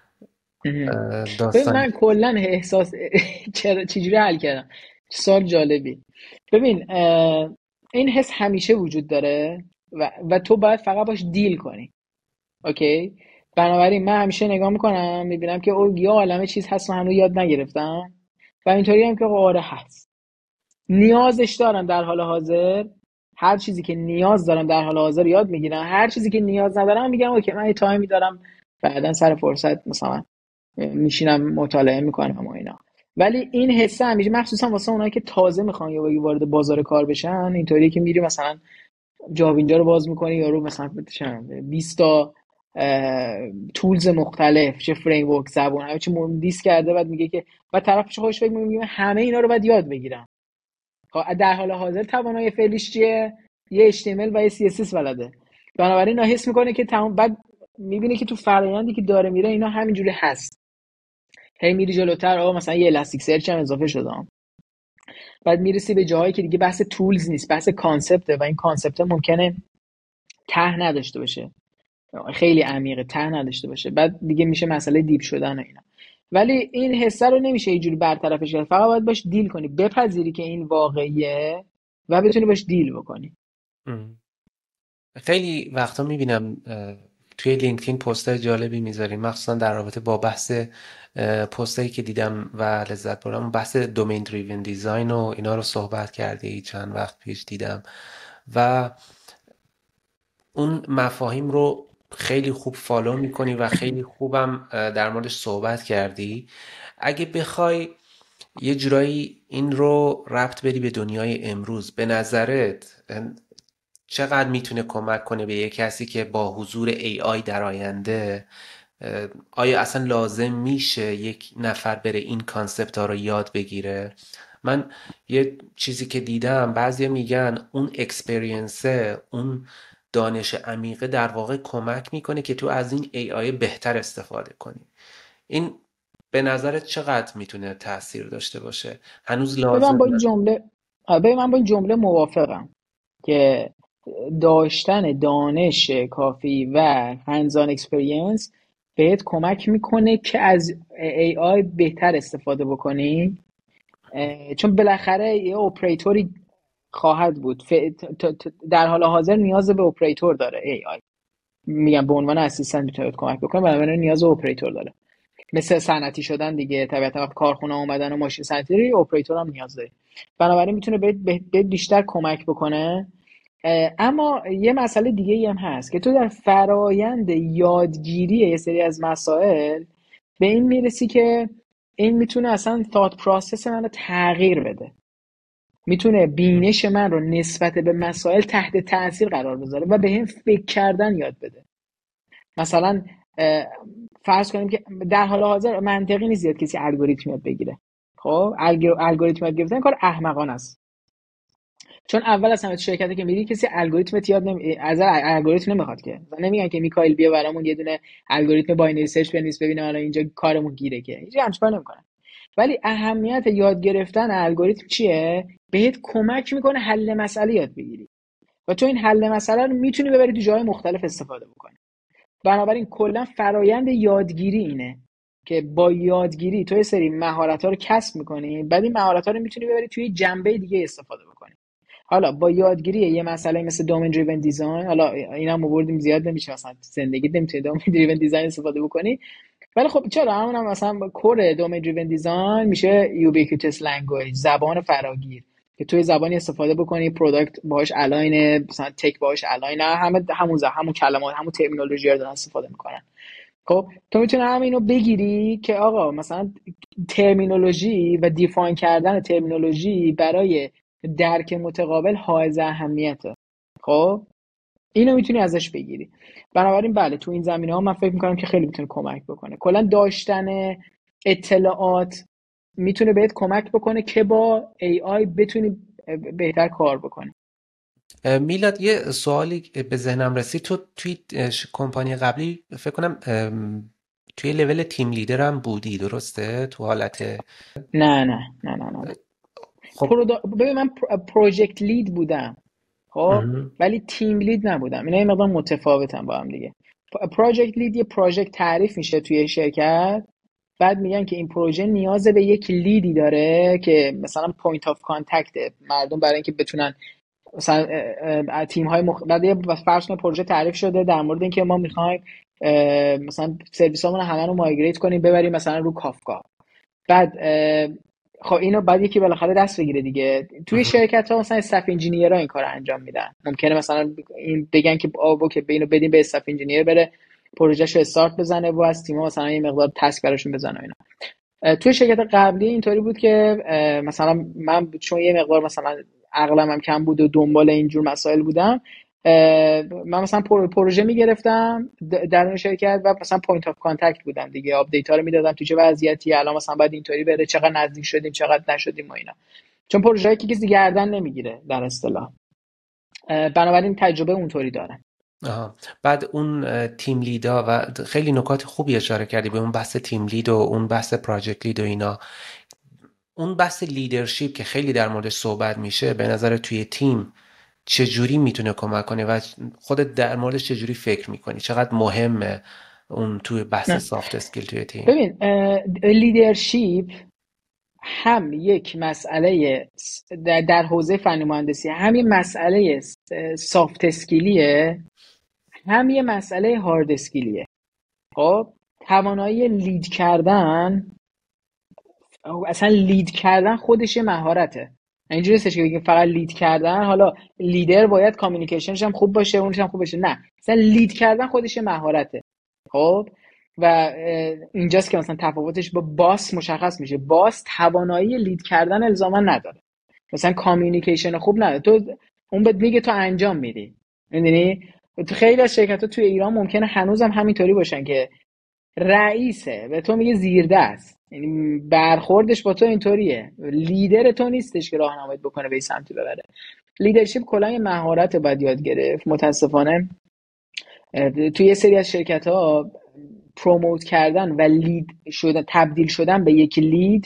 ببین داستانی من کلا احساس چجوری حل کردم، سوال جالبی. ببین این حس همیشه وجود داره و تو باید فقط باش دیل کنی. اوکی. بنابراین من همیشه نگاه میکنم میبینم که او یه عالمه چیز هست و هنوز یاد نگرفتم و اینطوری هم که آره هست، نیازش دارم در حال حاضر. هر چیزی که نیاز دارم در حال حاضر یاد میگیرم، هر چیزی که نیاز ندارم میگم اوکی من یه تایمی دارم بعداً سر فرصت مثلا میشینم مطالعه میکنم و اینا. ولی این حسه همیشه مخصوصا واسه اونایی که تازه میخوان یا وارد بازار کار بشن اینطوریه که میری مثلا جاب اینجا رو باز میکنی یارو مثلا 20 تا تولز مختلف، چه فریم ورک، زبان، همه چی مهندس کرده، بعد میگه که بعد طرفش خودش فکر میگه همه اینا رو باید یاد بگیرم. در حال حاضر توانایی فعلیش چیه؟ یه HTML و یه CSS بلده. بنابراین حس میکنه که تمام، بعد میبینه که تو فرآیندی که داره میره اینا همینجوری هست. هی میری جلوتر، آقا مثلا یه الاستیک سرچ هم اضافه شده، بعد میرسی به جاهایی که دیگه بحث تولز نیست، بحث کانسپته و این کانسپت ممکنه ته نداشته باشه. خیلی عمیقه، ته نداشته باشه، بعد دیگه میشه مسئله دیپ شدن و اینا. ولی این حسه رو نمیشه یه جوری برطرفش کرد، فقط باید باش دیل کنی، بپذیری که این واقعیه و بتونی باش دیل بکنی. ام. خیلی وقتا میبینم توی لینکدین پستای جالبی میذاریم، مخصوصا در رابطه با بحث پستایی که دیدم و لذت بردم، بحث دومین دریون دیزاین و اینا رو صحبت کردی چند وقت پیش دیدم و اون مفاهیم رو خیلی خوب فالو میکنی و خیلی خوبم در موردش صحبت کردی. اگه بخوای یه جورایی این رو ربط بدی به دنیای امروز، به نظرت چقدر میتونه کمک کنه به یه کسی که با حضور AI در آینده، آیا اصلا لازم میشه یک نفر بره این کانسپت ها رو یاد بگیره؟ من یه چیزی که دیدم، بعضی میگن اون اکسپریانسه، اون دانش عمیقه در واقع کمک میکنه که تو از این AI بهتر استفاده کنی. این به نظرت چقدر میتونه تأثیر داشته باشه؟ هنوز ببین من با این لازمه؟ جمله ببین من با این جمله موافقم که داشتن دانش کافی و hands-on experience بهت کمک میکنه که از AI بهتر استفاده بکنی، چون بالاخره یه اپراتوری خواهد بود در حال حاضر نیاز به اپراتور داره AI، میگم به عنوان اسیستنت میتونه کمک بکنه، بنابراین نیاز به اپراتور داره. مثل صنعتی شدن دیگه، طبیعتا وقتی کارخونه اومدن و ماشین صنعتی، اپراتور هم نیاز داره، بنابراین میتونه بهت بیشتر کمک بکنه. اما یه مسئله دیگه ای هم هست که تو در فرایند یادگیری یه سری از مسائل به این میرسی که این میتونه اصلا thought process من رو تغییر بده، میتونه بینش من رو نسبت به مسائل تحت تاثیر قرار بذاره و به هم فکر کردن یاد بده. مثلا فرض کنیم که در حال حاضر منطقی نیست زیاد کسی الگوریتم یاد بگیره. خب الگوریتم یاد گرفتن کار احمقانه است، چون اول از همه شرکتی که میری کسی الگوریتم یاد از الگوریتم نمیخواد، که نمیگن که میکائیل بیا برامون یه دونه الگوریتم باینری سرچ بنویس ببینه حالا اینجا کارمون گیره، که هیچ همچین کار نمیکنن. ولی اهمیت یاد گرفتن الگوریتم چیه؟ بهت کمک میکنه حل مسئله یاد بگیری و تو این حل مسئله رو میتونی ببری تو جای مختلف استفاده بکنی. بنابراین کلا فرایند یادگیری اینه که با یادگیری تو یه سری مهارت‌ها رو کسب می‌کنی، بعد این مهارت‌ها رو میتونی ببری توی جنبه دیگه استفاده بکنی. حالا با یادگیری یه مسئله مثل دومین دریون دیزاین، حالا اینا هم آوردیم زیاد نمیشه مثلا زندگی نمیتونی دومین دریون دیزاین استفاده بکنی، ولی خب چرا همون هم مثلا کور دومین دریون دیزاین میشه یوبیکویتس لنگویج، زبان فراگیر، که توی زبانی استفاده بکنی پروداکت باهاش الاینه، مثلا تک باهاش الاینه، همون کلمات همون ترمینولوژی رو دارن استفاده میکنن. خب تو میتونی همینو بگیری که آقا مثلا ترمینولوژی و دیفاین کردن ترمینولوژی برای درک متقابل حائز اهمیته. خب اینو میتونی ازش بگیری. بنابراین بله تو این زمینه ها من فکر میکنم که خیلی میتونه کمک بکنه. کلا داشتن اطلاعات میتونه بهت کمک بکنه که با AI بتونی بهتر کار بکنی. میلاد، یه سوالی به ذهنم رسید. تو توی کمپانی قبلی فکر کنم توی لول تیم لیدر هم بودی، درسته؟ تو حالت نه. خب ببین من پروژکت لید بودم، خب ولی تیم لید نبودم. اینا یه مقدار متفاوتن با هم دیگه. پروژکت لید یه پروژکت تعریف میشه توی شرکت، بعد میگن که این پروژه نیاز به یک لیدی داره که مثلا پوینت آف کانتکت مردم برای اینکه بتونن مثلا تیم های بعد یه فرض کن پروژه تعریف شده در مورد اینکه ما میخوایم مثلا سرویسامون همه رو مایگریت کنیم ببریم مثلا رو کافکا. بعد خب اینو بعد یکی بالاخره دست بگیره دیگه. توی شرکت ها مثلا استاف انجینیرها این کارو انجام میدن. ممکنه مثلا این بگن که اوکی اینو بدیم به استاف انجینیر بره پروژهشو استارت بزنه و از تیم‌ها مثلا یه مقدار تاسک براشون بزنه اینا. توی شرکت قبلی اینطوری بود که مثلا من چون یه مقدار مثلا عقلم هم کم بود و دنبال اینجور مسائل بودم، من مثلا پروژه میگرفتم در اون شرکت و مثلا پوینت آف کانتکت بودم دیگه، آپدیت ها رو میدادم تو چه وضعیتی، الان مثلا باید اینطوری بره، چقدر نزدیک شدیم چقدر نشدیم و اینا، چون پروژه‌ای که کسی گردن نمیگیره در اصطلاح. بنابراین تجربه اونطوری دارم. آها. بعد اون تیم لیدا و خیلی نکات خوبی اشاره کردی به اون بحث تیم لید و اون بحث پراجکت لید و اینا. اون بحث لیدرشپ که خیلی در موردش صحبت میشه، به نظر توی تیم چجوری میتونه کمک کنه و خودت در موردش چجوری فکر میکنی؟ چقدر مهمه اون توی بحث نه سافت اسکیل توی تیم؟ ببین، لیدرشپ هم یک مسئله در حوزه فنی مهندسی، هم یه مسئله سافت اسکیلیه، هم یه مسئله هارد اسکیلیه. خب توانایی لید کردن، اصلا لید کردن خودش یه مهارته. اینجوری نیستش که بگیم فقط لید کردن، حالا لیدر باید کامیونیکیشنش هم خوب باشه، اونش هم خوب باشه. نه، مثلا لید کردن خودش یه مهارته. خب و اینجاست که مثلا تفاوتش با باس مشخص میشه. باس توانایی لید کردن الزاما نداره، مثلا کامیونیکیشن خوب نداره، تو اون بهت میگه تو انجام میدی. میدونی تو خیلی از شرکت‌ها توی ایران ممکنه هنوزم همینطوری باشن که رئیسه به تو میگه زیردست، یعنی برخوردش با تو اینطوریه، لیدر تو نیستش که راهنماییت بکنه به این سمتی ببره. لیدرشپ کلا یه مهارت باید یاد گرفت. متاسفانه توی یه سری از شرکت‌ها پروموت کردن و لید شدن، تبدیل شدن به یک لید،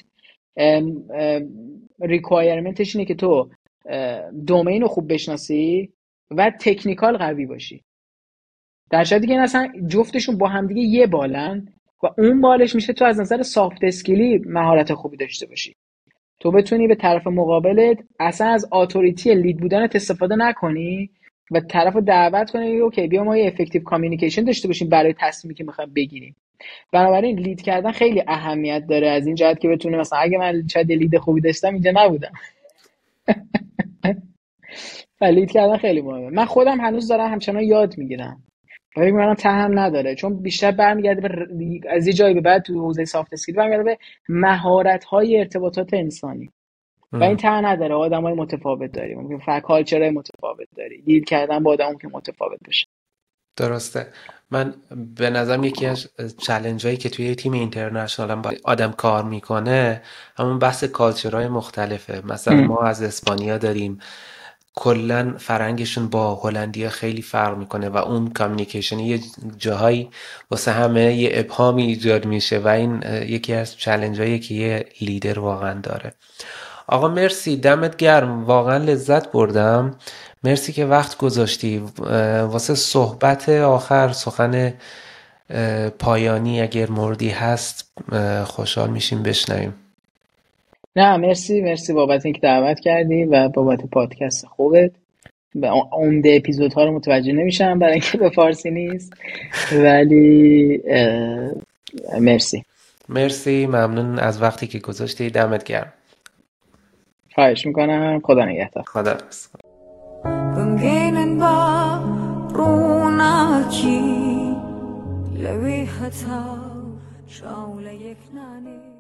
ریکوایرمنتش اینه که تو دومین رو خوب بشناسی و تکنیکال قوی باشی. در صورتی که اصلا جفتشون با هم دیگه یه بالن و اون بالش میشه تو از نظر سافت اسکیلی مهارت خوبی داشته باشی، تو بتونی به طرف مقابلت اصلا از اتوریتی لید بودنت استفاده نکنی و طرفو دعوت کنی اوکی بیا ما یه افکتیو کامیونیکیشن داشته باشیم برای تصمیمی که میخوایم بگیریم. بنابراین لید کردن خیلی اهمیت داره از این جهت که بتونه، مثلا اگه من شاید لید خوبی داشتم اینجا نبودم. لید کردن خیلی مهمه. من خودم هنوز دارم همچنان یاد میگیرم، فکر می‌کنم تهم نداره، چون بیشتر برمیگرده به از یه جایی به بعد تو حوزه سافت اسکیل برمیگرده به مهارت‌های ارتباطات انسانی و این ته نداره. آدمای متفاوت داریم، ممکن فقط کالچرهای متفاوت داری، دیل کردن با آدمو که متفاوت بشه. درسته. من به نظرم یکی از چالنجایی که توی تیم اینترنشنال هم با آدم کار میکنه همون بحث کالچرهای مختلفه. مثلا ما از اسپانیا داریم، کلن فرهنگشون با هلندیا خیلی فرق میکنه و اون کامیونیکیشن یه جاهایی واسه همه یه ابهامی ایجاد میشه و این یکی از چالنجایی که یه لیدر واقعا داره. آقا مرسی، دمت گرم، واقعا لذت بردم. مرسی که وقت گذاشتی. واسه صحبت آخر، سخن پایانی اگر موردی هست خوشحال میشیم بشنویم. نه مرسی بابت اینکه دعوت کردی و بابت پادکست خوبت. عمده اپیزودها رو متوجه نمیشم برای اینکه به فارسی نیست، ولی مرسی، ممنون از وقتی که گذاشتی. دمت گرم. خواهش میکنم. خدا نگهدار. خدا غمگین با رونقی لوی خطا شاول یک نانی